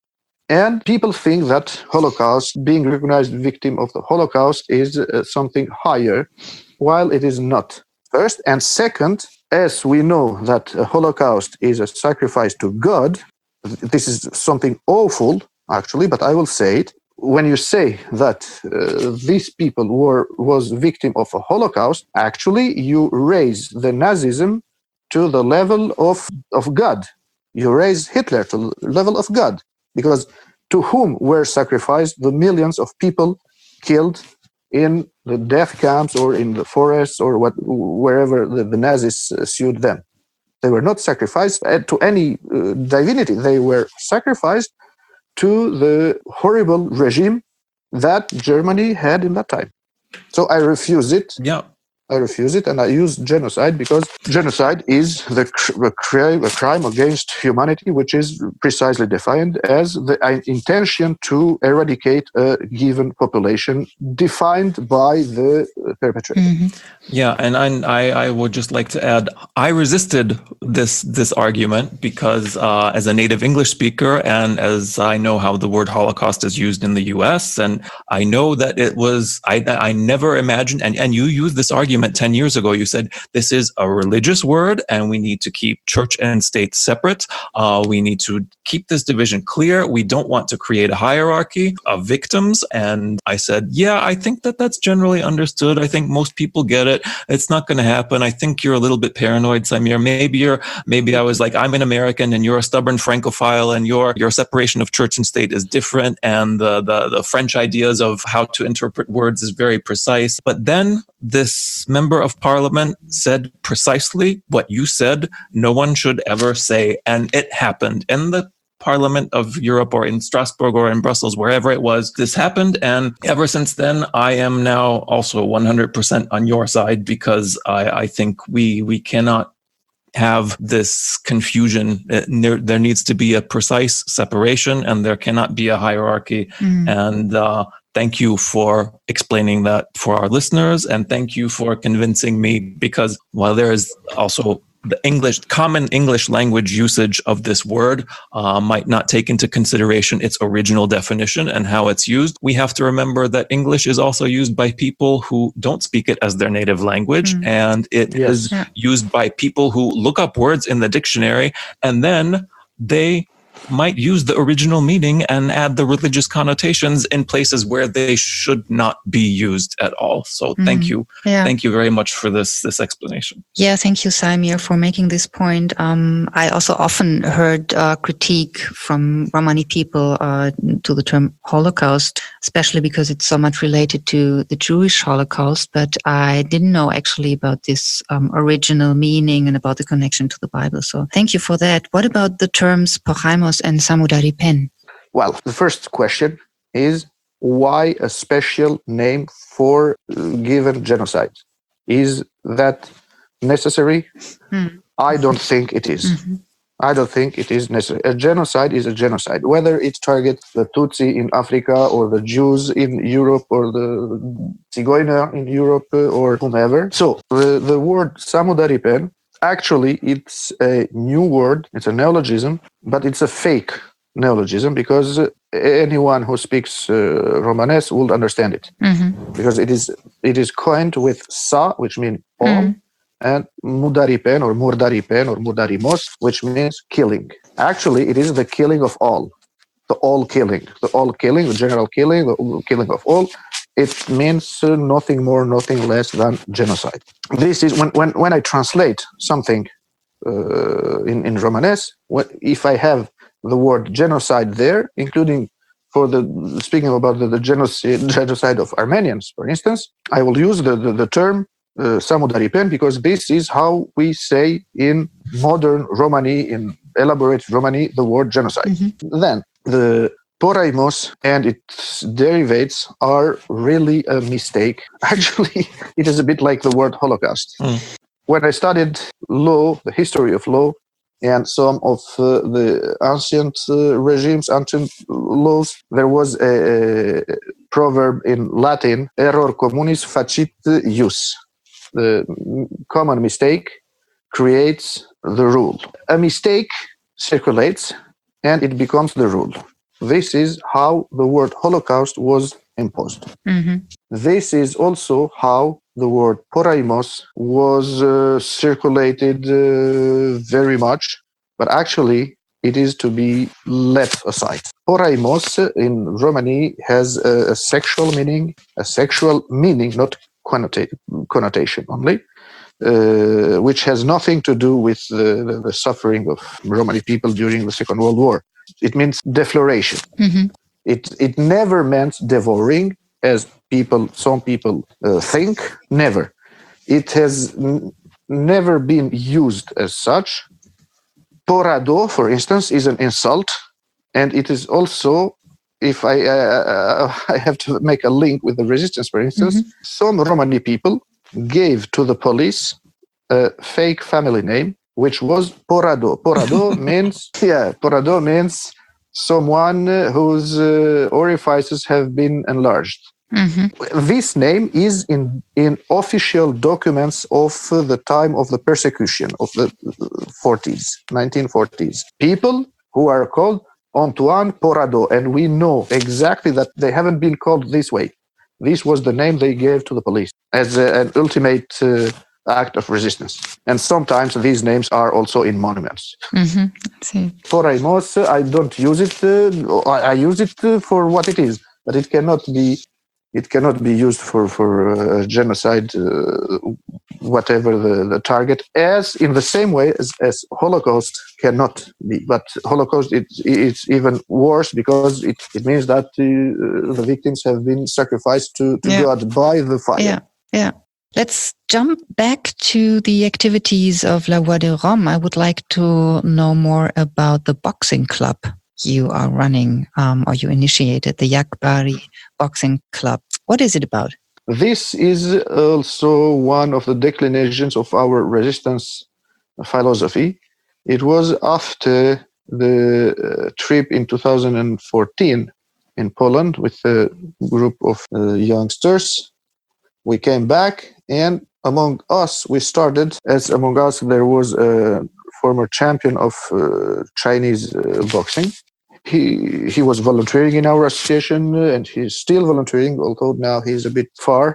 and people think that Holocaust, being recognized victim of the Holocaust, is uh, something higher, while it is not. First, and second, as we know that a Holocaust is a sacrifice to God, this is something awful, actually, but I will say it. When you say that uh, these people were was victim of a Holocaust, actually you raise the Nazism to the level of, of God. You raise Hitler to the level of God, because to whom were sacrificed the millions of people killed in the death camps or in the forests or what, wherever the, the Nazis uh, sued them? They were not sacrificed to any uh, divinity. They were sacrificed to the horrible regime that Germany had in that time. So I refuse it. Yeah. I refuse it, and I use genocide because genocide is the cr- a, cri- a crime against humanity, which is precisely defined as the uh, intention to eradicate a given population, defined by the perpetrator. Mm-hmm. Yeah, and I, I would just like to add, I resisted this this argument because uh, as a native English speaker, and as I know how the word Holocaust is used in the U S, and I know that it was, I, I never imagined, and, and you use this argument argument ten years ago. You said this is a religious word and we need to keep church and state separate. Uh, we need to keep this division clear. We don't want to create a hierarchy of victims. And I said, yeah, I think that that's generally understood. I think most people get it. It's not going to happen. I think you're a little bit paranoid, Samir. Maybe you're, maybe I was like, I'm an American and you're a stubborn Francophile and your, your separation of church and state is different. And the, the, the French ideas of how to interpret words is very precise. But then this member of parliament said precisely what you said no one should ever say. And it happened in the Parliament of Europe or in Strasbourg or in Brussels, wherever it was, this happened. And ever since then, I am now also one hundred percent on your side because I, I think we we cannot have this confusion. There, there needs to be a precise separation and there cannot be a hierarchy. Mm. And uh, thank you for explaining that for our listeners. And thank you for convincing me, because while there is also the English, common English language usage of this word uh, might not take into consideration its original definition and how it's used. We have to remember that English is also used by people who don't speak it as their native language. Mm. And it yes. is yeah. used by people who look up words in the dictionary and then they might use the original meaning and add the religious connotations in places where they should not be used at all. So mm. thank you. Yeah. Thank you very much for this, this explanation. Yeah, thank you, Samir, for making this point. Um, I also often heard uh, critique from Romani people uh, to the term Holocaust, especially because it's so much related to the Jewish Holocaust, but I didn't know actually about this um, original meaning and about the connection to the Bible. So thank you for that. What about the terms Pochaimos and Samudaripen? Well, the first question is, why a special name for given genocide? Is that necessary? Mm. I don't think it is. Mm-hmm. I don't think it is necessary. A genocide is a genocide, whether it targets the Tutsi in Africa or the Jews in Europe or the Tzigeuner in Europe or whomever. So the, the word Samudaripen, actually, it's a new word, it's a neologism, but it's a fake neologism because anyone who speaks uh, Romanes will understand it. Mm-hmm. Because it is it is coined with sa, which means all, mm-hmm. and mudaripen or murdaripen or mudarimos, which means killing. Actually, it is the killing of all, the all killing, the all killing, the general killing, the killing of all. It means uh, nothing more, nothing less than genocide. This is when when, when I translate something uh, in, in Romanes, when, if I have the word genocide there, including for the speaking about the, the genocide, genocide of Armenians, for instance, I will use the, the, the term uh, Samudaripen because this is how we say in modern Romani, in elaborate Romani, the word genocide. Mm-hmm. Then the Poraimos and its derivatives are really a mistake. Actually, it is a bit like the word Holocaust. Mm. When I studied law, the history of law, and some of uh, the ancient uh, regimes, ancient laws, there was a, a proverb in Latin, error communis facit ius. The common mistake creates the rule. A mistake circulates and it becomes the rule. This is how the word Holocaust was imposed. Mm-hmm. This is also how the word Poraimos was uh, circulated uh, very much, but actually it is to be left aside. Poraimos in Romani has a, a sexual meaning, a sexual meaning, not connota- connotation only, uh, which has nothing to do with the, the, the suffering of Romani people during the Second World War. It means defloration. Mm-hmm. It it never meant devouring, as people, some people uh, think. Never. It has n- never been used as such. Porado, for instance, is an insult, and it is also, if I uh, I have to make a link with the resistance, for instance, mm-hmm. some Romani people gave to the police a fake family name, which was Porado. Porado means, yeah, Porado means someone whose uh, orifices have been enlarged. Mm-hmm. This name is in, in official documents of uh, the time of the persecution of the forties, nineteen forties. People who are called Antoine Porado, and we know exactly that they haven't been called this way. This was the name they gave to the police as a, an ultimate uh, act of resistance. And sometimes these names are also in monuments. Mm-hmm. See. Porajmos, I don't use it. Uh, I, I use it uh, for what it is, but it cannot be. It cannot be used for for uh, genocide, uh, whatever the, the target. As in the same way as, as Holocaust cannot be, but Holocaust it, it's even worse because it, it means that uh, the victims have been sacrificed to, to Yeah. God by the fire. Yeah, yeah. Let's jump back to the activities of La Voix des Roms. I would like to know more about the boxing club you are running, um, or you initiated, the Yakbari Boxing Club. What is it about? This is also one of the declinations of our resistance philosophy. It was after the uh, trip in two thousand fourteen in Poland with a group of uh, youngsters. We came back, and among us, we started, as among us there was a former champion of uh, Chinese uh, boxing. He he was volunteering in our association, uh, and he's still volunteering, although now he's a bit far.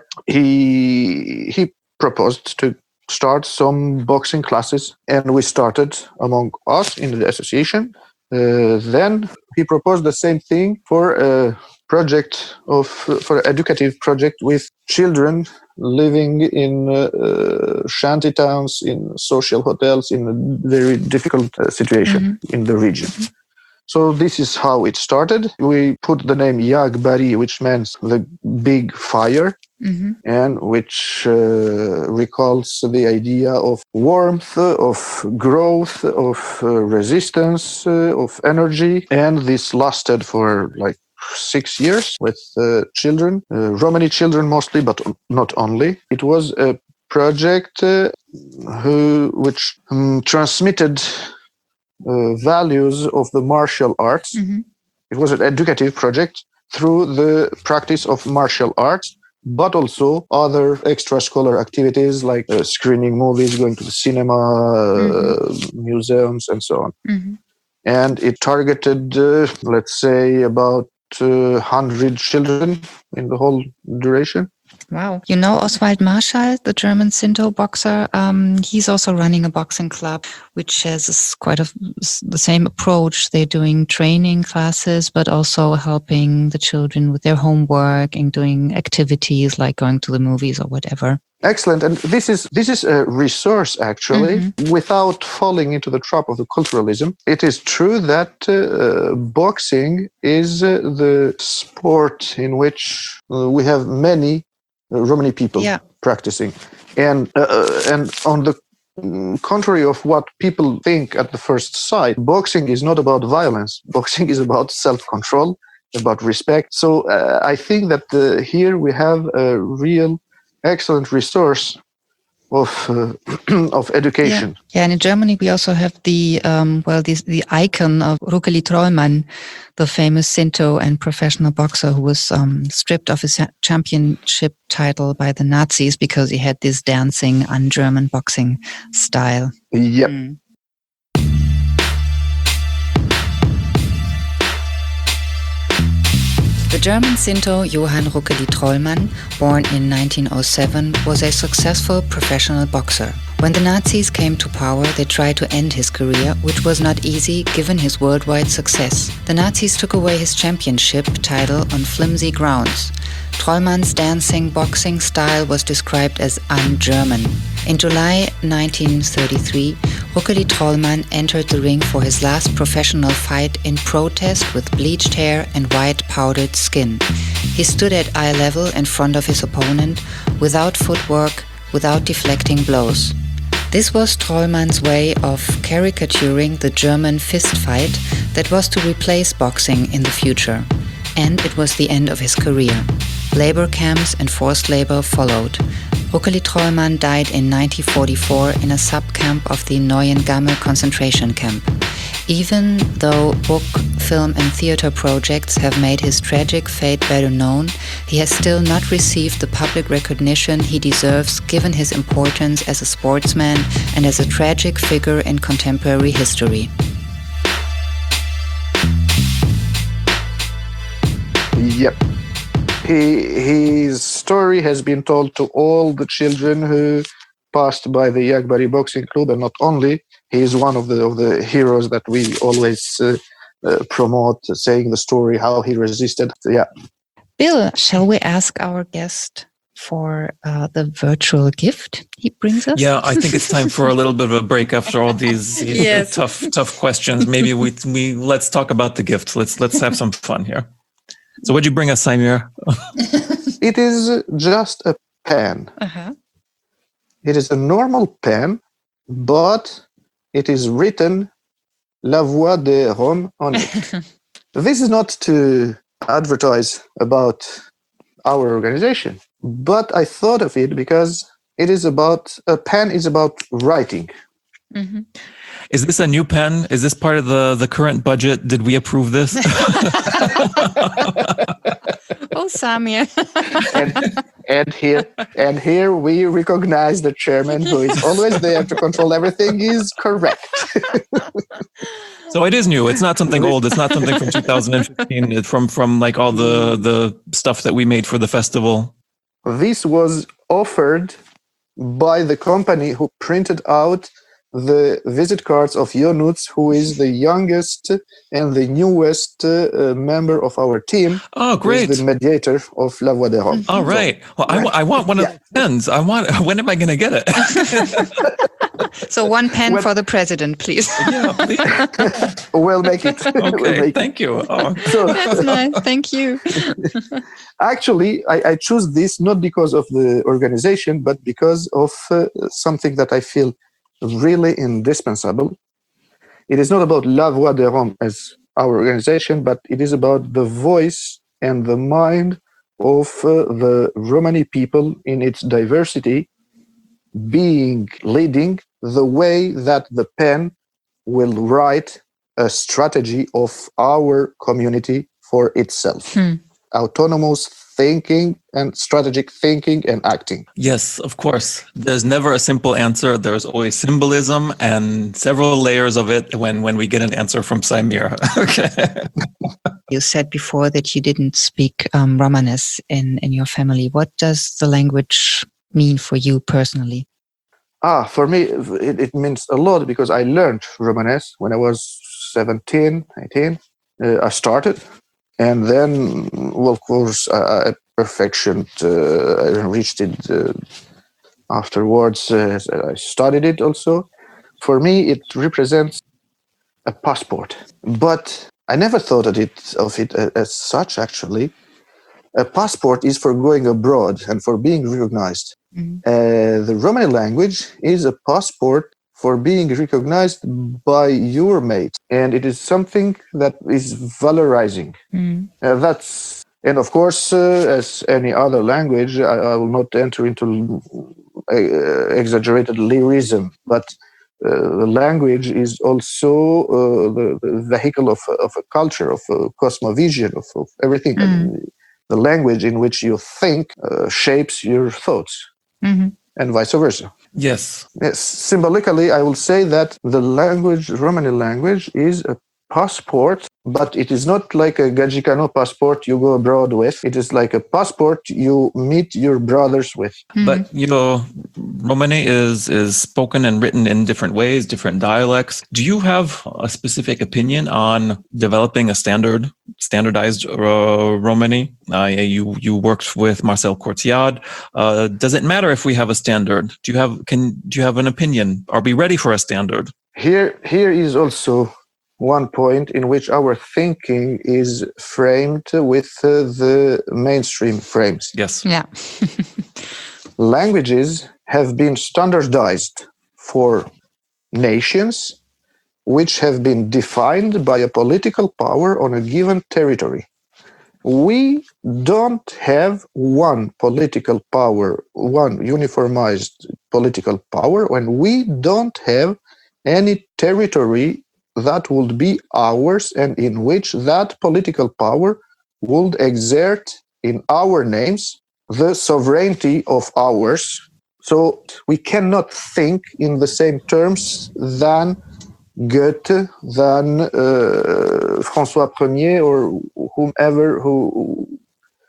He he proposed to start some boxing classes, and we started among us in the association. Uh, then he proposed the same thing for a project of for an educative project with children living in uh, uh, shanty towns, in social hotels, in a very difficult uh, situation mm-hmm. in the region. Mm-hmm. So this is how it started. We put the name Yakbari, which means the big fire, mm-hmm. and which uh, recalls the idea of warmth, of growth, of uh, resistance, uh, of energy. And this lasted for like six years with uh, children, uh, Romani children mostly, but not only. It was a project uh, who, which um, transmitted Uh, values of the martial arts. Mm-hmm. It was an educative project through the practice of martial arts, but also other extrascholar activities like uh, screening movies, going to the cinema, mm-hmm. uh, museums, and so on. Mm-hmm. And it targeted, uh, let's say, about uh, one hundred children in the whole duration. Wow. You know Oswald Marschall, the German Shinto boxer? Um, he's also running a boxing club, which has quite a, the same approach. They're doing training classes, but also helping the children with their homework and doing activities like going to the movies or whatever. Excellent. And this is this is a resource, actually, mm-hmm. without falling into the trap of the culturalism. It is true that uh, boxing is uh, the sport in which uh, we have many Uh, Romani people yeah. practicing, and uh, and on the contrary of what people think at the first sight, boxing is not about violence. Boxing is about self-control, about respect. So uh, I think that uh, here we have a real excellent resource of uh, of education. Yeah. yeah, and in Germany we also have the um, well, the the icon of Rukeli Trollmann, the famous Shinto and professional boxer who was um, stripped of his championship title by the Nazis because he had this dancing un-German boxing style. Yep. Mm. The German Shinto Johann Rukeli Trollmann, born in nineteen oh seven, was a successful professional boxer. When the Nazis came to power, they tried to end his career, which was not easy given his worldwide success. The Nazis took away his championship title on flimsy grounds. Trollmann's dancing boxing style was described as un-German. In July nineteen thirty-three, Rukeli Trollmann entered the ring for his last professional fight in protest with bleached hair and white powdered skin. He stood at eye level in front of his opponent, without footwork, without deflecting blows. This was Trollmann's way of caricaturing the German fist fight that was to replace boxing in the future. And it was the end of his career. Labor camps and forced labor followed. Rukeli Trollmann died in nineteen forty-four in a sub-camp of the Neuengamme concentration camp. Even though book, film and theater projects have made his tragic fate better known, he has still not received the public recognition he deserves given his importance as a sportsman and as a tragic figure in contemporary history. Yep. he his story has been told to all the children who passed by the Yagbari Boxing Club, and not only. He is one of the of the heroes that we always uh, uh, promote, saying the story how he resisted. Yeah. Bill, shall we ask our guest for uh, the virtual gift he brings us? Yeah, I think it's time for a little bit of a break after all these Yes. tough, tough questions. Maybe we we let's talk about the gift. Let's let's have some fun here. So, what'd you bring us, Saimir? It is just a pen. Uh-huh. It is a normal pen, but it is written La Voix de Rome on it. This is not to advertise about our organization, but I thought of it because it is about, a pen is about writing. Mm-hmm. Is this a new pen? Is this part of the, the current budget? Did we approve this? Oh, Samir. and, and here and here we recognize the chairman, who is always there to control everything, is correct. So it is new. It's not something old. It's not something from two thousand fifteen. It's from from like all the the stuff that we made for the festival. This was offered by the company who printed out the visit cards of Yonuts, who is the youngest and the newest uh, uh, member of our team. Oh, who is great! the mediator of La Voix de Rome. All right. Well, I, wa- I want one of Yeah. the pens. I want. When am I going to get it? So one pen Well- for the president, please. Yeah, please. We'll make it. We'll Okay. make it. Thank you. Oh. So, That's nice. Thank you. actually, I, I choose this not because of the organization, but because of uh, something that I feel really indispensable. It is not about La Voix de Rome as our organization, but it is about the voice and the mind of uh, the Romani people in its diversity being leading the way that the pen will write a strategy of our community for itself. Hmm. Autonomous thinking and strategic thinking and acting. Yes, of course. There's never a simple answer. There's always symbolism and several layers of it when, when we get an answer from Saimir. Okay. You said before that you didn't speak um, Romanes in, in your family. What does the language mean for you personally? Ah, for me, it, it means a lot because I learned Romanes when I was seventeen, eighteen. Uh, I started. And then, well, of course, I, I perfectioned, uh, I reached it uh, afterwards. Uh, I studied it also. For me, it represents a passport. But I never thought of it, of it as such, actually. A passport is for going abroad and for being recognized. Mm-hmm. Uh, the Romani language is a passport for being recognized by your mate. And it is something that is valorizing. Mm. Uh, that's, and of course, uh, as any other language, I, I will not enter into uh, exaggerated lyrism, but uh, the language is also uh, the, the vehicle of, of a culture, of a cosmovision, of, of everything. Mm. And the language in which you think uh, shapes your thoughts, Mm-hmm. and vice versa. Yes. Yes, symbolically, I will say that the language, Romani language, is a passport, but it is not like a Gajikano passport you go abroad with. It is like a passport you meet your brothers with. Mm-hmm. But, you know, Romani is, is spoken and written in different ways, different dialects. Do you have a specific opinion on developing a standard, standardized uh, Romani? Uh, you, you worked with Marcel Courtiade. Uh, does it matter if we have a standard? Do you have, can, do you have an opinion? Are we ready for a standard? Here, here is also one point in which our thinking is framed with uh, the mainstream frames. Yes. Yeah. Languages have been standardized for nations which have been defined by a political power on a given territory. We don't have one political power, one uniformized political power, and we don't have any territory that would be ours and in which that political power would exert in our names the sovereignty of ours. So we cannot think in the same terms than Goethe, than uh, François Ier, or whomever who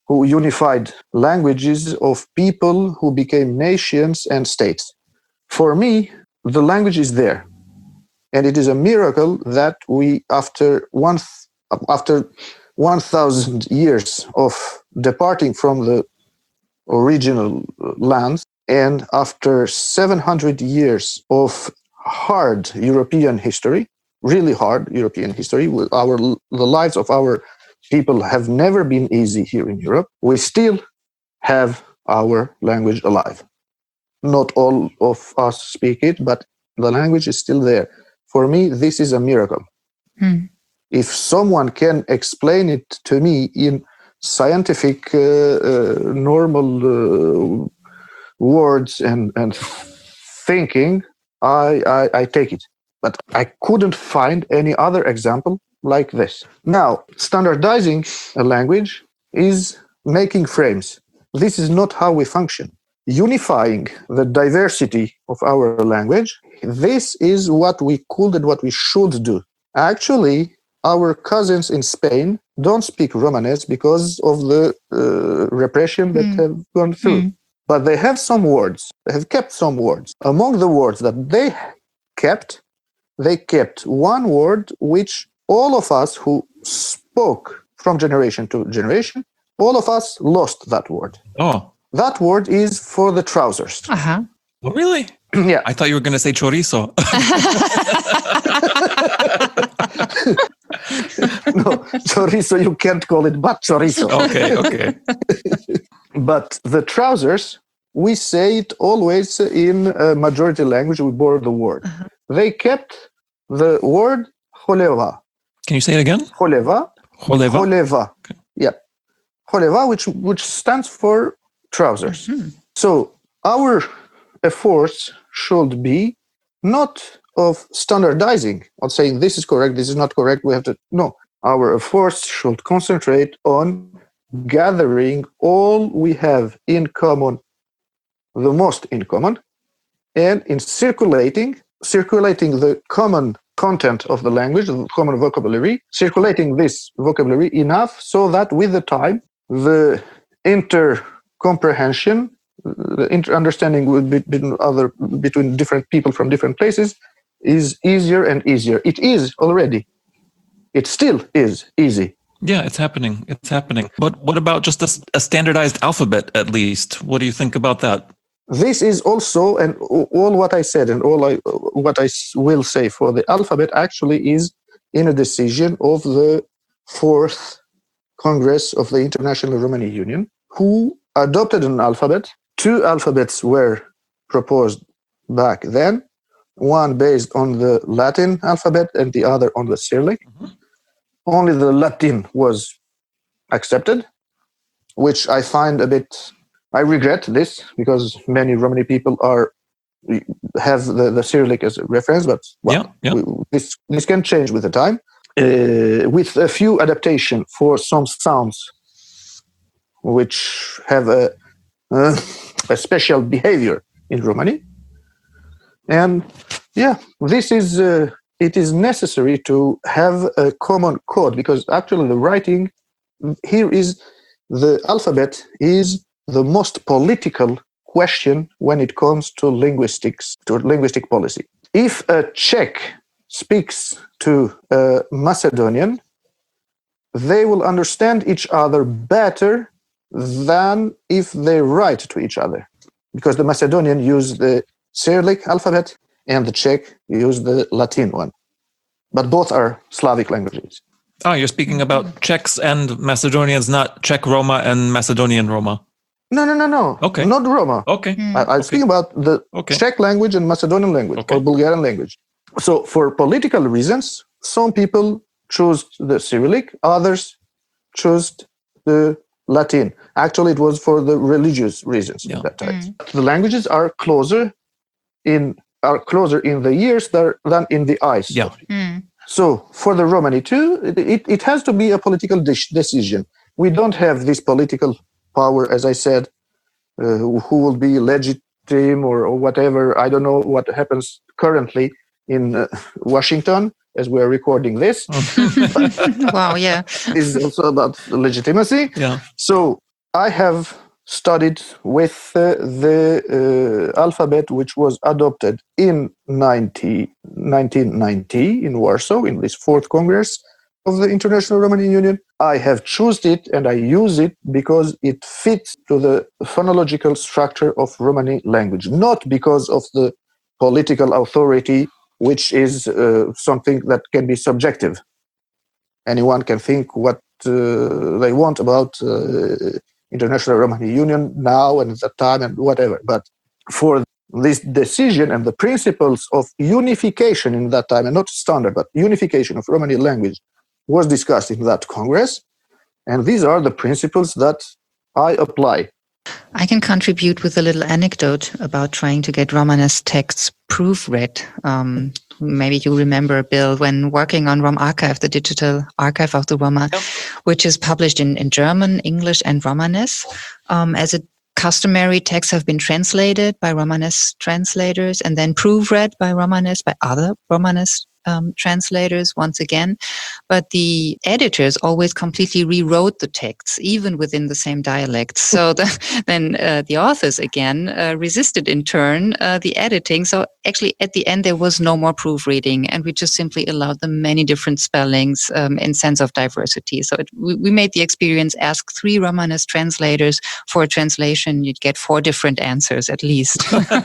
who unified languages of people who became nations and states. For me, the language is there. And it is a miracle that we, after one, after one thousand years of departing from the original lands, and after seven hundred years of hard European history, really hard European history, our the lives of our people have never been easy here in Europe, we still have our language alive. Not all of us speak it, but the language is still there. For me, this is a miracle. Hmm. If someone can explain it to me in scientific, uh, uh, normal uh, words and, and thinking, I, I, I take it. But I couldn't find any other example like this. Now, standardizing a language is making frames. This is not how we function. Unifying the diversity of our language, this is what we could and what we should do. Actually, our cousins in Spain don't speak Romanes because of the uh, repression that mm. have gone through. Mm. But they have some words. They have kept some words. Among the words that they kept, they kept one word which all of us who spoke from generation to generation, all of us lost that word. Oh. That word is for the trousers. Uh-huh. Oh, really? Yeah. I thought you were going to say chorizo. No, chorizo, you can't call it but chorizo. Okay, okay. But the trousers, we say it always in a majority language, we borrow the word. Uh-huh. They kept the word choleva. Can you say it again? Choleva. Choleva. Choleva. Okay. Yeah. Choleva, which, which stands for trousers. Mm-hmm. So our efforts should be not of standardizing, of saying this is correct, this is not correct, we have to... No, our efforts should concentrate on gathering all we have in common, the most in common, and in circulating, circulating the common content of the language, the common vocabulary, circulating this vocabulary enough so that with the time, the inter-comprehension, the inter-understanding between other, between different people from different places is easier and easier. It is already. It still is easy. Yeah, it's happening. It's happening. But what about just a, a standardized alphabet, at least? What do you think about that? This is also, and all what I said and all I, what I will say for the alphabet actually is in a decision of the fourth Congress of the International Romani Union, who adopted an alphabet. Two alphabets were proposed back then, one based on the Latin alphabet and the other on the Cyrillic. Mm-hmm. Only the Latin was accepted, which I find a bit... I regret this because many Romani people are have the, the Cyrillic as a reference, but well, yeah, yeah. We, this this can change with the time. Uh, with a few adaptation for some sounds which have a, uh, a special behavior in Romani. And yeah, this is uh, it is necessary to have a common code because actually the writing here is the alphabet is the most political question when it comes to linguistics, to linguistic policy. If a Czech speaks to a Macedonian, they will understand each other better than if they write to each other. Because the Macedonian use the Cyrillic alphabet and the Czech use the Latin one. But both are Slavic languages. Oh, you're speaking about Czechs and Macedonians, not Czech Roma and Macedonian Roma. No, no, no, no. Okay. Not Roma. Okay. I, I'm okay. speaking about the okay. Czech language and Macedonian language okay. or Bulgarian language. So for political reasons, some people choose the Cyrillic, others choose the Latin. Actually, it was for the religious reasons yeah. at that time. Mm. The languages are closer in are closer in the ears than in the eyes. Yeah. Mm. So for the Romani too, it, it, it has to be a political de- decision. We don't have this political power, as I said, uh, who will be legitimate or, or whatever. I don't know what happens currently in uh, Washington as we are recording this. Wow, yeah. It's also about legitimacy. Yeah. So I have studied with uh, the uh, alphabet which was adopted in nineteen ninety in Warsaw, in this fourth Congress of the International Romani Union. I have chosen it and I use it because it fits to the phonological structure of Romani language, not because of the political authority, which is uh, something that can be subjective. Anyone can think what uh, they want about uh, International Romani Union now and at that time and whatever. But for this decision and the principles of unification in that time, and not standard, but unification of Romani language was discussed in that Congress. And these are the principles that I apply. I can contribute with a little anecdote about trying to get Romanes texts proofread. Um, maybe you remember, Bill, when working on Rom Archive, the digital archive of the Roma, yep. which is published in, in German, English, and Romanes. Um, as a customary, texts have been translated by Romanes translators and then proofread by Romanes, by other Romanes Um, translators once again, but the editors always completely rewrote the texts, even within the same dialect. So the, then uh, the authors again uh, resisted in turn uh, the editing. So actually, at the end, there was no more proofreading, and we just simply allowed them many different spellings um, in sense of diversity. So it, we, we made the experience: ask three Romanes translators for a translation, you'd get four different answers at least.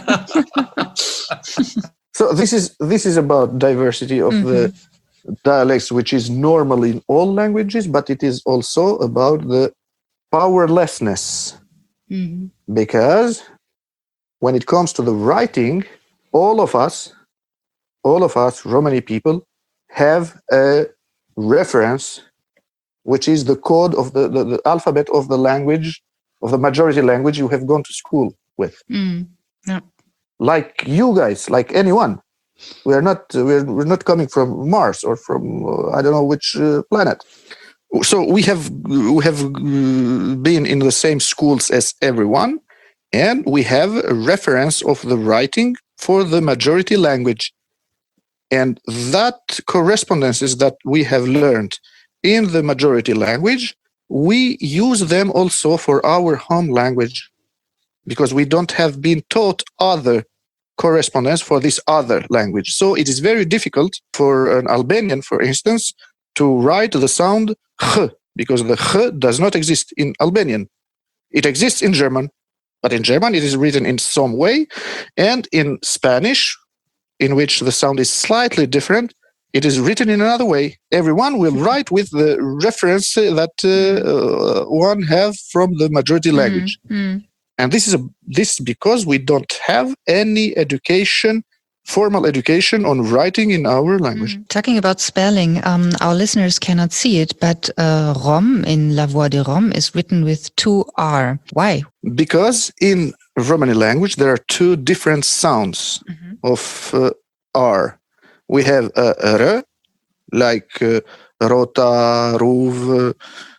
So this is this is about diversity of mm-hmm. the dialects, which is normal in all languages, but it is also about the powerlessness. Mm-hmm. Because when it comes to the writing, all of us, all of us Romani people have a reference, which is the code of the, the, the alphabet of the language, of the majority language you have gone to school with. Mm. Yeah. Like you guys, like anyone, we are not we're we're not coming from Mars or from uh, I don't know which uh, planet. So we have we have been in the same schools as everyone, and we have a reference of the writing for the majority language, and that correspondences that we have learned in the majority language, we use them also for our home language, because we don't have been taught other correspondence for this other language. So it is very difficult for an Albanian, for instance, to write the sound х, because the х does not exist in Albanian. It exists in German, but in German it is written in some way, and in Spanish, in which the sound is slightly different, it is written in another way. Everyone will write with the reference that uh, one have from the majority language. Mm-hmm. And this is a, this because we don't have any education, formal education on writing in our language. Mm. Talking about spelling, um, our listeners cannot see it, but uh, Rom in La Voix de Rome is written with two R. Why? Because in Romani language, there are two different sounds mm-hmm. of uh, R. We have a uh, R, like uh, Rota, Ruv,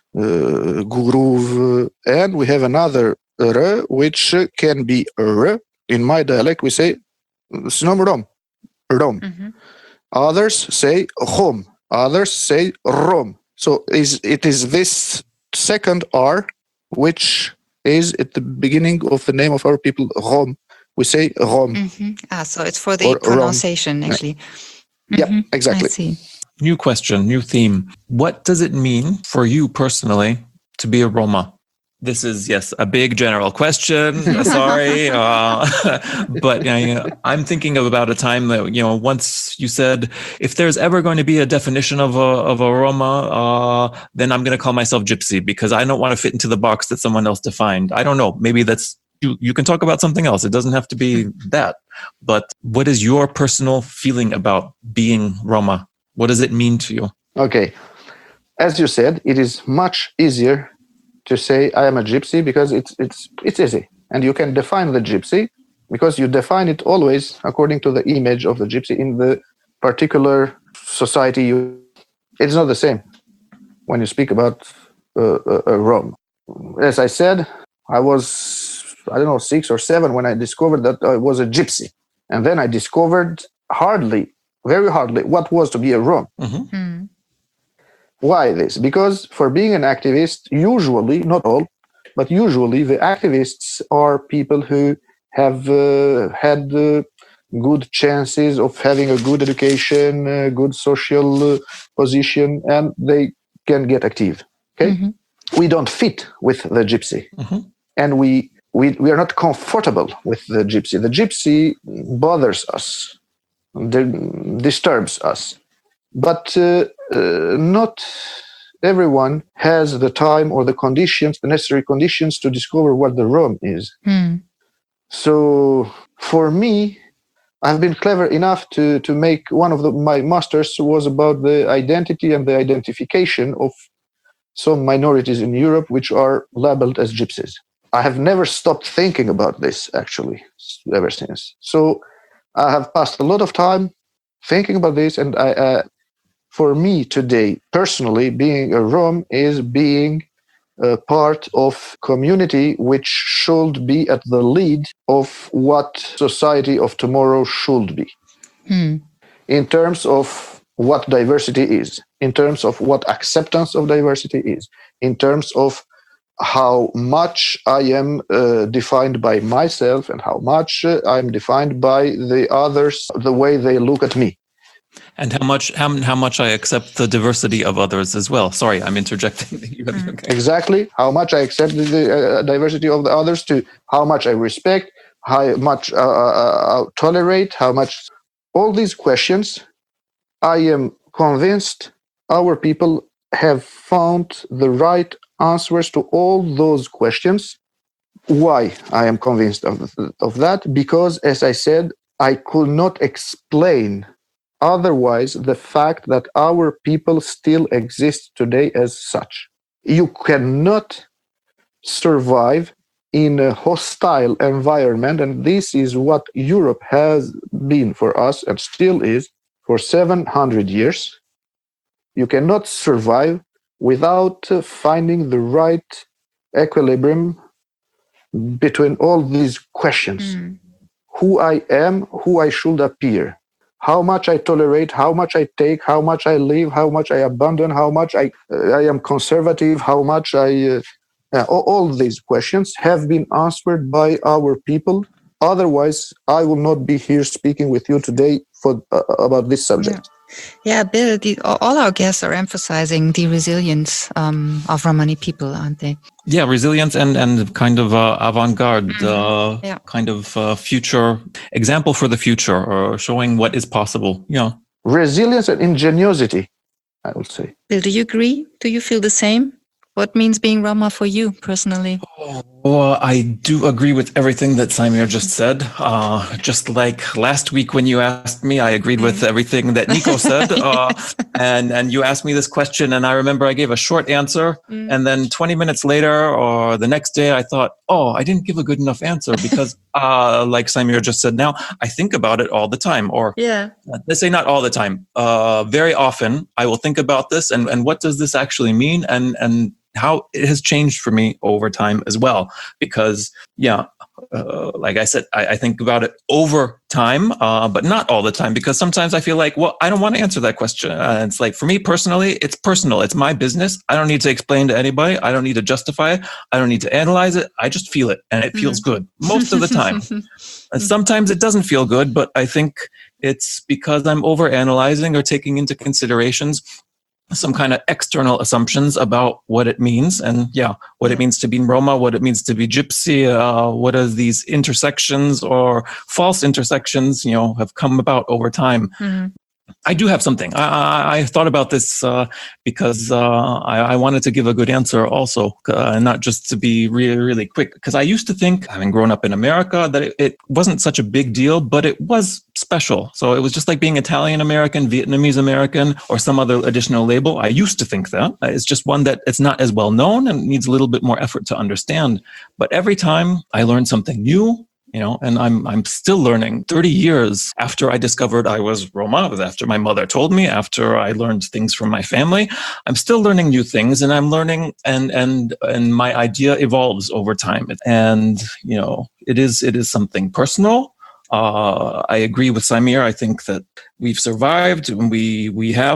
uh, Guruv, and we have another R, which can be R. In my dialect, we say Snom Rom, Rom. Mm-hmm. Others say Rom. Others say Rom. So is it is this second R, which is at the beginning of the name of our people, Rom. We say Rom. Mm-hmm. Ah, so it's for the pronunciation, Rom. Actually. Yeah, mm-hmm. yeah, exactly. I see. New question, new theme. What does it mean for you personally to be a Roma? This is, yes, a big general question. Sorry. Uh, but you know, I'm thinking of about a time that, you know, once you said, if there's ever going to be a definition of a, of a Roma, uh, then I'm going to call myself Gypsy because I don't want to fit into the box that someone else defined. I don't know. Maybe that's, you, you can talk about something else. It doesn't have to be that. But what is your personal feeling about being Roma? What does it mean to you? Okay. As you said, it is much easier to say I am a gypsy because it's it's it's easy, and you can define the gypsy because you define it always according to the image of the gypsy in the particular society. You, it's not the same when you speak about uh, a, a Rom. As I said, I was I don't know six or seven when I discovered that I was a gypsy, and then I discovered hardly, very hardly, what was to be a Rom. Mm-hmm. Mm. Why this? Because for being an activist, usually, not all, but usually the activists are people who have uh, had uh, good chances of having a good education, a good social uh, position, and they can get active. Okay, Mhm. we don't fit with the gypsy, Mhm. and we, we we are not comfortable with the gypsy. The gypsy bothers us, di- disturbs us, but uh, uh, not everyone has the time or the conditions, the necessary conditions to discover what the Rom is. Hmm. So for me, I've been clever enough to, to make one of the, my masters was about the identity and the identification of some minorities in Europe which are labeled as gypsies. I have never stopped thinking about this actually ever since. So I have passed a lot of time thinking about this, and I, uh, for me today, personally, being a Rom is being a part of community which should be at the lead of what society of tomorrow should be. Hmm. In terms of what diversity is, in terms of what acceptance of diversity is, in terms of how much I am uh, defined by myself and how much uh, I'm defined by the others, the way they look at me. And how much how, how much I accept the diversity of others as well. Sorry, I'm interjecting. You have- Mm. okay. Exactly how much I accept the uh, diversity of the others, to how much I respect, how much uh, uh, uh, tolerate, how much. All these questions, I am convinced our people have found the right answers to all those questions. Why I am convinced of, of that? Because, as I said, I could not explain otherwise the fact that our people still exist today as such. You cannot survive in a hostile environment, and this is what Europe has been for us and still is for seven hundred years. You cannot survive without uh, finding the right equilibrium between all these questions. Hmm. Who I am, who I should appear, how much I tolerate, how much I take, how much I leave, how much I abandon, how much I, uh, I am conservative, how much I... Uh, uh, all, all these questions have been answered by our people. Otherwise, I will not be here speaking with you today for uh, about this subject. Yeah, Bill, the, all our guests are emphasizing the resilience um, of Romani people, aren't they? Yeah, resilience and and kind of uh, avant-garde, uh, Yeah. kind of uh, future example for the future, or showing what is possible. Yeah. Resilience and ingenuity, I would say. Bill, do you agree? Do you feel the same? What means being Roma for you personally? Well, I do agree with everything that Samir just said. Uh, just like last week when you asked me, I agreed with everything that Nico said. Uh, and, and you asked me this question, and I remember I gave a short answer. Mm. And then twenty minutes later or the next day, I thought, oh, I didn't give a good enough answer because, uh, like Samir just said now, I think about it all the time. Or Yeah. let's say not all the time. Uh, very often, I will think about this and, and what does this actually mean? And, and, how it has changed for me over time as well, because yeah, uh, like I said, I, I think about it over time, uh, but not all the time, because sometimes I feel like, well, I don't want to answer that question. Uh, it's like, for me personally, it's personal. It's my business. I don't need to explain to anybody. I don't need to justify it. I don't need to analyze it. I just feel it, and it feels good most of the time. And sometimes it doesn't feel good, but I think it's because I'm over analyzing or taking into considerations some kind of external assumptions about what it means, and yeah, what it means to be Roma, what it means to be Gypsy, uh, what are these intersections or false intersections, you know, have come about over time. Mm-hmm. I do have something. I, I, I thought about this uh, because uh, I, I wanted to give a good answer also, uh, and not just to be really, really quick. Because I used to think, having grown up in America, that it, it wasn't such a big deal, but it was special. So it was just like being Italian American, Vietnamese American, or some other additional label. I used to think that. It's just one that it's not as well known and needs a little bit more effort to understand. But every time I learn something new, you know, and I'm I'm still learning. thirty years after I discovered I was Roma, after my mother told me, after I learned things from my family, I'm still learning new things, and I'm learning, and and and my idea evolves over time. And you know, it is it is something personal. Uh, I agree with Samir. I think that we've survived, and we we have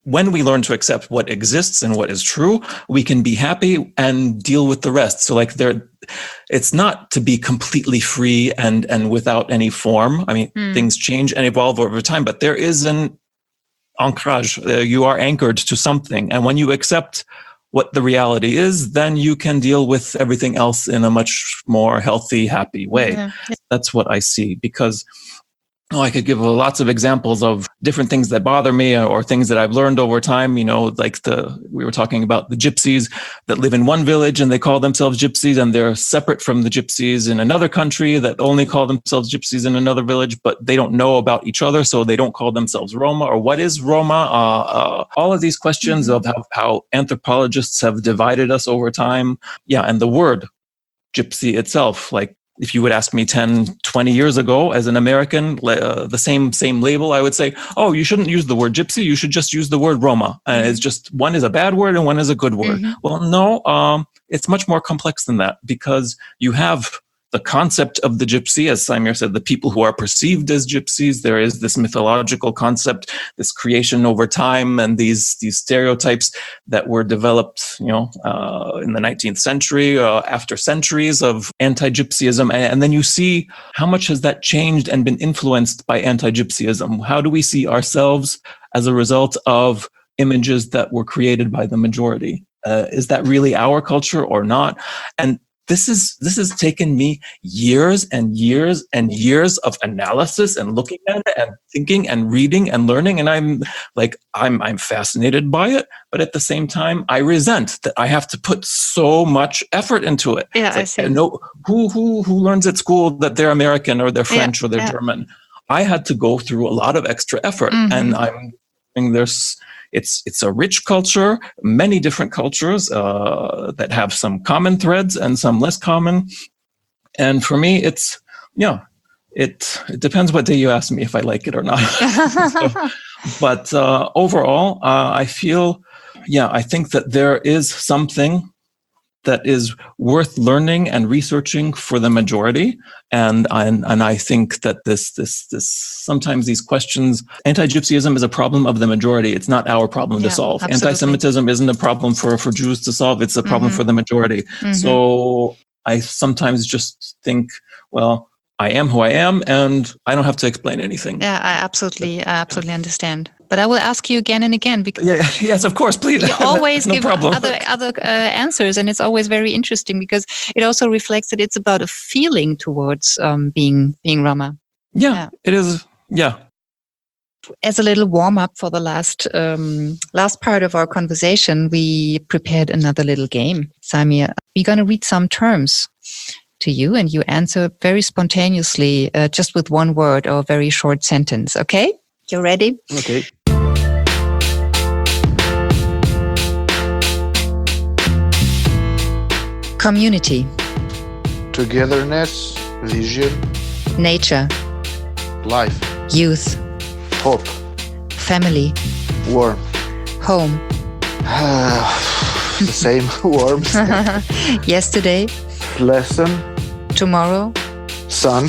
when we learn to accept what exists and what is true, we can be happy and deal with the rest. So like there, it's not to be completely free and, and without any form. I mean, mm. things change and evolve over time, but there is an ancrage. Uh, you are anchored to something. And when you accept what the reality is, then you can deal with everything else in a much more healthy, happy way. Yeah. That's what I see, because Oh, I could give lots of examples of different things that bother me or things that I've learned over time. You know, like the, we were talking about the gypsies that live in one village and they call themselves gypsies, and they're separate from the gypsies in another country that only call themselves gypsies in another village, but they don't know about each other. So they don't call themselves Roma, or what is Roma? Uh, uh, all of these questions mm-hmm. of how, how anthropologists have divided us over time. Yeah. And the word gypsy itself, like, if you would ask me ten, twenty years ago as an American, uh, the same same label, I would say, oh, you shouldn't use the word gypsy. You should just use the word Roma. And it's just, one is a bad word and one is a good word. Mm-hmm. Well, no, um, it's much more complex than that, because you have the concept of the gypsy, as Samir said, the people who are perceived as gypsies. There is this mythological concept, this creation over time, and these these stereotypes that were developed, you know, uh, in the nineteenth century, uh, after centuries of anti-gypsyism. And, and then you see how much has that changed and been influenced by anti-gypsyism. How do we see ourselves as a result of images that were created by the majority? Uh, is that really our culture or not? And This is this has taken me years and years and years of analysis and looking at it and thinking and reading and learning. And I'm like, I'm I'm fascinated by it, but at the same time, I resent that I have to put so much effort into it. Yeah, like, I see. No, who who who learns at school that they're American or they're French yeah, or they're yeah. German? I had to go through a lot of extra effort, mm-hmm. and I'm thinking there's. It's it's a rich culture, many different cultures uh, that have some common threads and some less common. And for me, it's, yeah, it, it depends what day you ask me if I like it or not. so, but uh, overall, uh, I feel, yeah, I think that there is something that is worth learning and researching for the majority. And, and, and I think that this, this, this, sometimes these questions, anti-Gypsyism is a problem of the majority. It's not our problem yeah, to solve. Absolutely. Anti-Semitism isn't a problem for, for Jews to solve. It's a problem mm-hmm. for the majority. Mm-hmm. So I sometimes just think, well, I am who I am, and I don't have to explain anything. Yeah, I absolutely, I absolutely understand. But I will ask you again and again, because yeah, yes, of course, please. You always no give problem. other other uh, answers, and it's always very interesting because it also reflects that it's about a feeling towards um, being being Roma. Yeah, yeah, it is. Yeah. As a little warm up for the last um, last part of our conversation, we prepared another little game. Samir, we're going to read some terms to you, and you answer very spontaneously, uh, just with one word or a very short sentence. Okay? You ready? Okay. Community. Togetherness, vision. Nature. Life. Youth. Hope. Family. Warm. Home. The same, warm. Yesterday. Lesson. Tomorrow. Sun.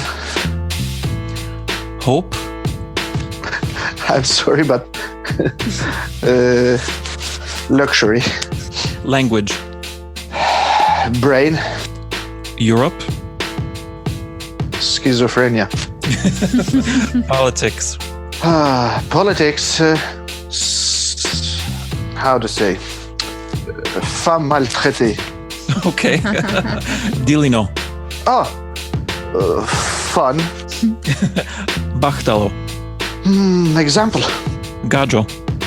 Hope. I'm sorry, but uh, luxury. Language. Brain. Europe. Schizophrenia. Politics. Ah, politics. Uh, s- how to say? Femme maltraitée. Okay. Dilino. Oh, uh, fun. Bachtalo. Hmm, example. Gajo.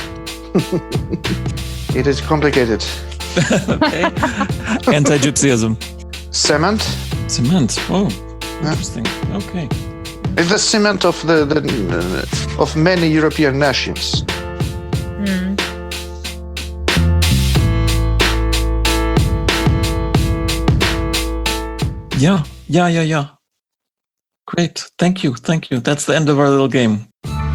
It is complicated. Okay. Anti-Gypsyism. Cement. Cement. Oh, interesting. Okay. It's the cement of the, the uh, of many European nations. Mm. Yeah, yeah, yeah, yeah. Great. Thank you. Thank you. That's the end of our little game.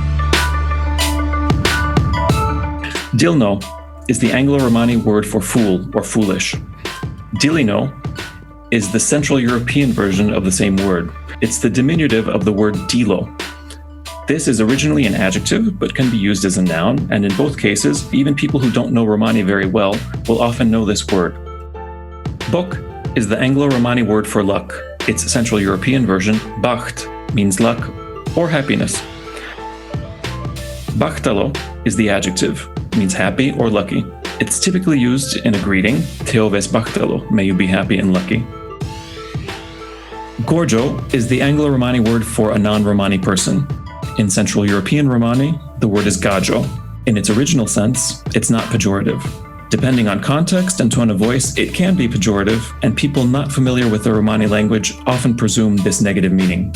Dilno is the Anglo-Romani word for fool or foolish. Dilino is the Central European version of the same word. It's the diminutive of the word dilo. This is originally an adjective, but can be used as a noun, and in both cases, even people who don't know Romani very well will often know this word. Bok is the Anglo-Romani word for luck. Its Central European version, bacht, means luck or happiness. Bachtalo is the adjective, means happy or lucky. It's typically used in a greeting, Theoves bachtalo, may you be happy and lucky. Gorgio is the Anglo-Romani word for a non-Romani person. In Central European Romani, the word is gajo. In its original sense, it's not pejorative. Depending on context and tone of voice, it can be pejorative, and people not familiar with the Romani language often presume this negative meaning.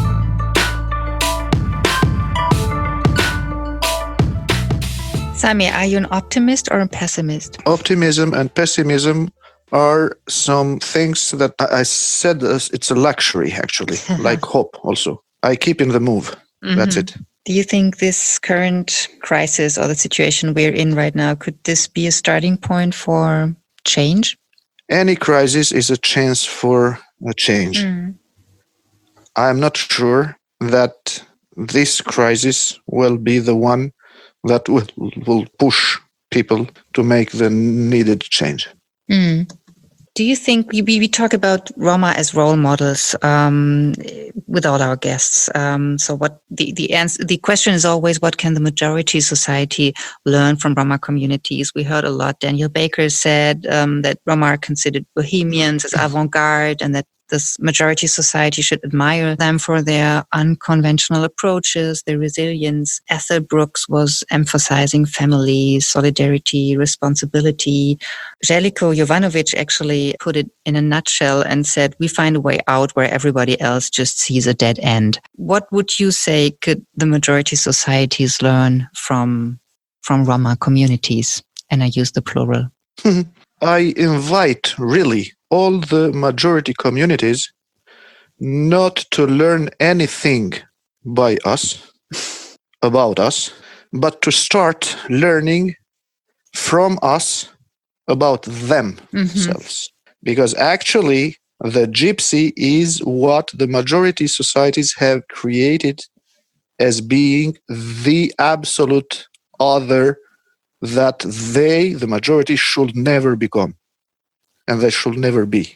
Sami, are you an optimist or a pessimist? Optimism and pessimism are some things that I I said uh, it's a luxury, actually, like hope also. I keep in the move. Mm-hmm. That's it. Do you think this current crisis or the situation we're in right now, could this be a starting point for change? Any crisis is a chance for a change. Mm. I'm not sure that this crisis will be the one that will, will push people to make the needed change. Mm. Do you think we, we talk about Roma as role models um, with all our guests? Um, so, what the the answer, the question is always, what can the majority society learn from Roma communities? We heard a lot. Daniel Baker said um, that Roma are considered bohemians, as avant-garde, and that this majority society should admire them for their unconventional approaches, their resilience. Ethel Brooks was emphasizing family, solidarity, responsibility. Željko Jovanovic actually put it in a nutshell and said, we find a way out where everybody else just sees a dead end. What would you say could the majority societies learn from, from Roma communities? And I use the plural. I invite really all the majority communities not to learn anything by us, about us, but to start learning from us about themselves. Mm-hmm. Because actually, the gypsy is what the majority societies have created as being the absolute other that they, the majority, should never become. And they should never be.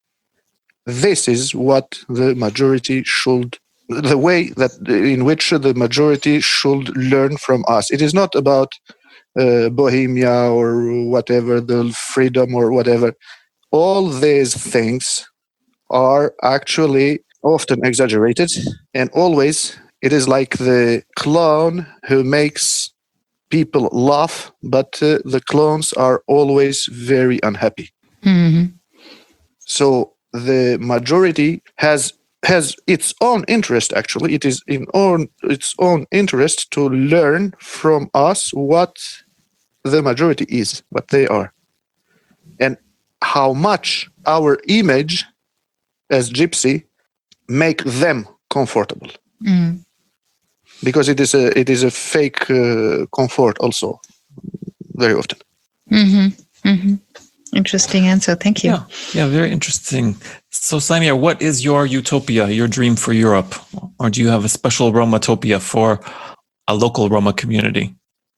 This is what the majority should, the way that in which the majority should learn from us. It is not about uh, Bohemia or whatever, the freedom or whatever. All these things are actually often exaggerated, and always it is like the clown who makes people laugh, but uh, the clowns are always very unhappy. Mm-hmm. So the majority has has its own interest. Actually, it is in own its own interest to learn from us what the majority is, what they are, and how much our image as gypsy make them comfortable. Mm. Because it is a it is a fake uh, comfort also very often. Mm-hmm. Mm-hmm. Interesting answer. Thank you. Yeah, yeah, very interesting. So, Samir, what is your utopia, your dream for Europe? Or do you have a special Romatopia for a local Roma community?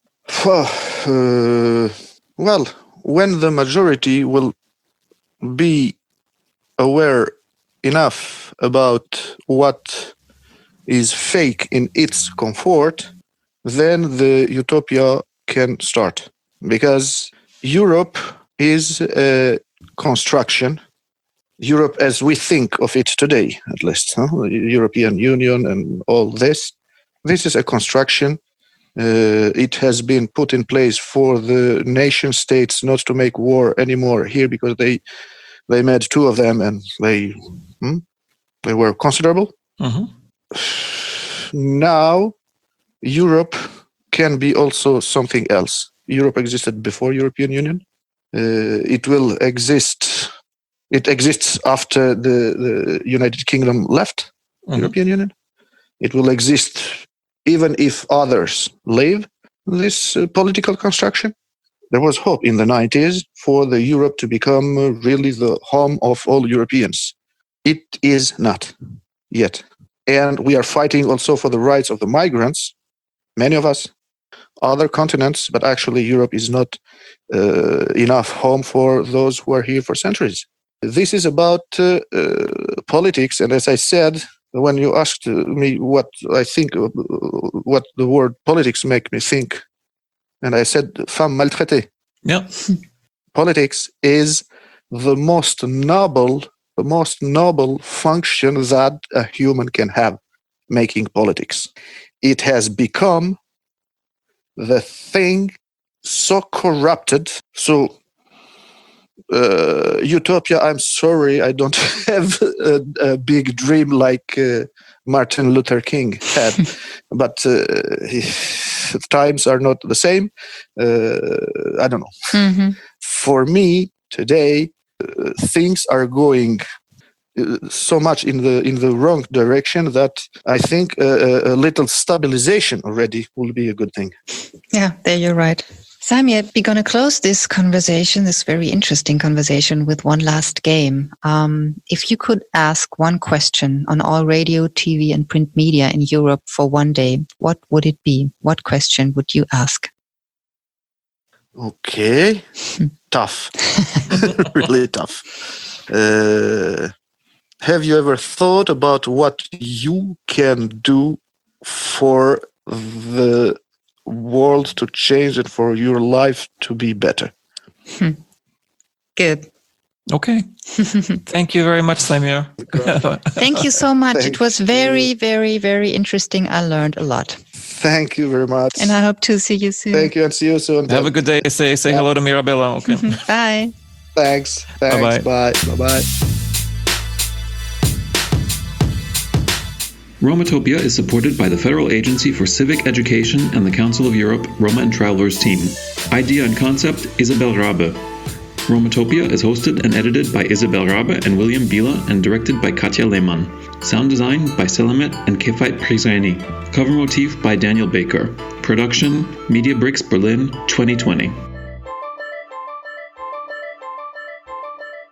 Uh, well, when the majority will be aware enough about what is fake in its comfort, then the utopia can start. Because Europe is a construction. Europe as we think of it today, at least, huh? The European Union and all this. This is a construction. Uh, it has been put in place for the nation states not to make war anymore here because they they made two of them and they hmm, they were considerable. Mm-hmm. Now, Europe can be also something else. Europe existed before European Union. Uh, it will exist. It exists after the, the United Kingdom left mm-hmm. European Union. It will exist even if others leave this uh, political construction. There was hope in the nineties for the Europe to become uh, really the home of all Europeans. It is not yet. And we are fighting also for the rights of the migrants, many of us, other continents, but actually Europe is not uh, enough home for those who are here for centuries. This is about uh, uh, politics. And as I said, when you asked me what I think, uh, what the word politics make me think, and I said, femme maltraitée. Yeah. Politics is the most noble, the most noble function that a human can have, making politics. It has become the thing so corrupted. So, uh, utopia, I'm sorry, I don't have a, a big dream like uh, Martin Luther King had, but uh, he, times are not the same. Uh, I don't know. Mm-hmm. For me, today, uh, things are going uh, so much in the in the wrong direction that I think uh, a little stabilization already will be a good thing. Yeah, there you're right. Samir, we're going to close this conversation, this very interesting conversation, with one last game. Um, if you could ask one question on all radio, T V, and print media in Europe for one day, what would it be? What question would you ask? Okay, tough, really tough. Uh, have you ever thought about what you can do for the world to change and for your life to be better? Hmm. Good. Okay. Thank you very much, Samir. Thank you so much. Thank it was very, very, very interesting. I learned a lot. Thank you very much. And I hope to see you soon. Thank you and see you soon. Have a good day. Say say hello to Mirabella. Okay. Bye. Thanks. Thanks. Bye-bye. Bye. Bye-bye. Romatopia is supported by the Federal Agency for Civic Education and the Council of Europe Roma and Travelers team. Idea and concept, Isabel Rabe. Romatopia is hosted and edited by Isabel Rabe and William Bila and directed by Katja Lehmann. Sound design by Selamet and Kefait Prizreni. Cover motif by Daniel Baker. Production, Media Bricks Berlin, twenty twenty.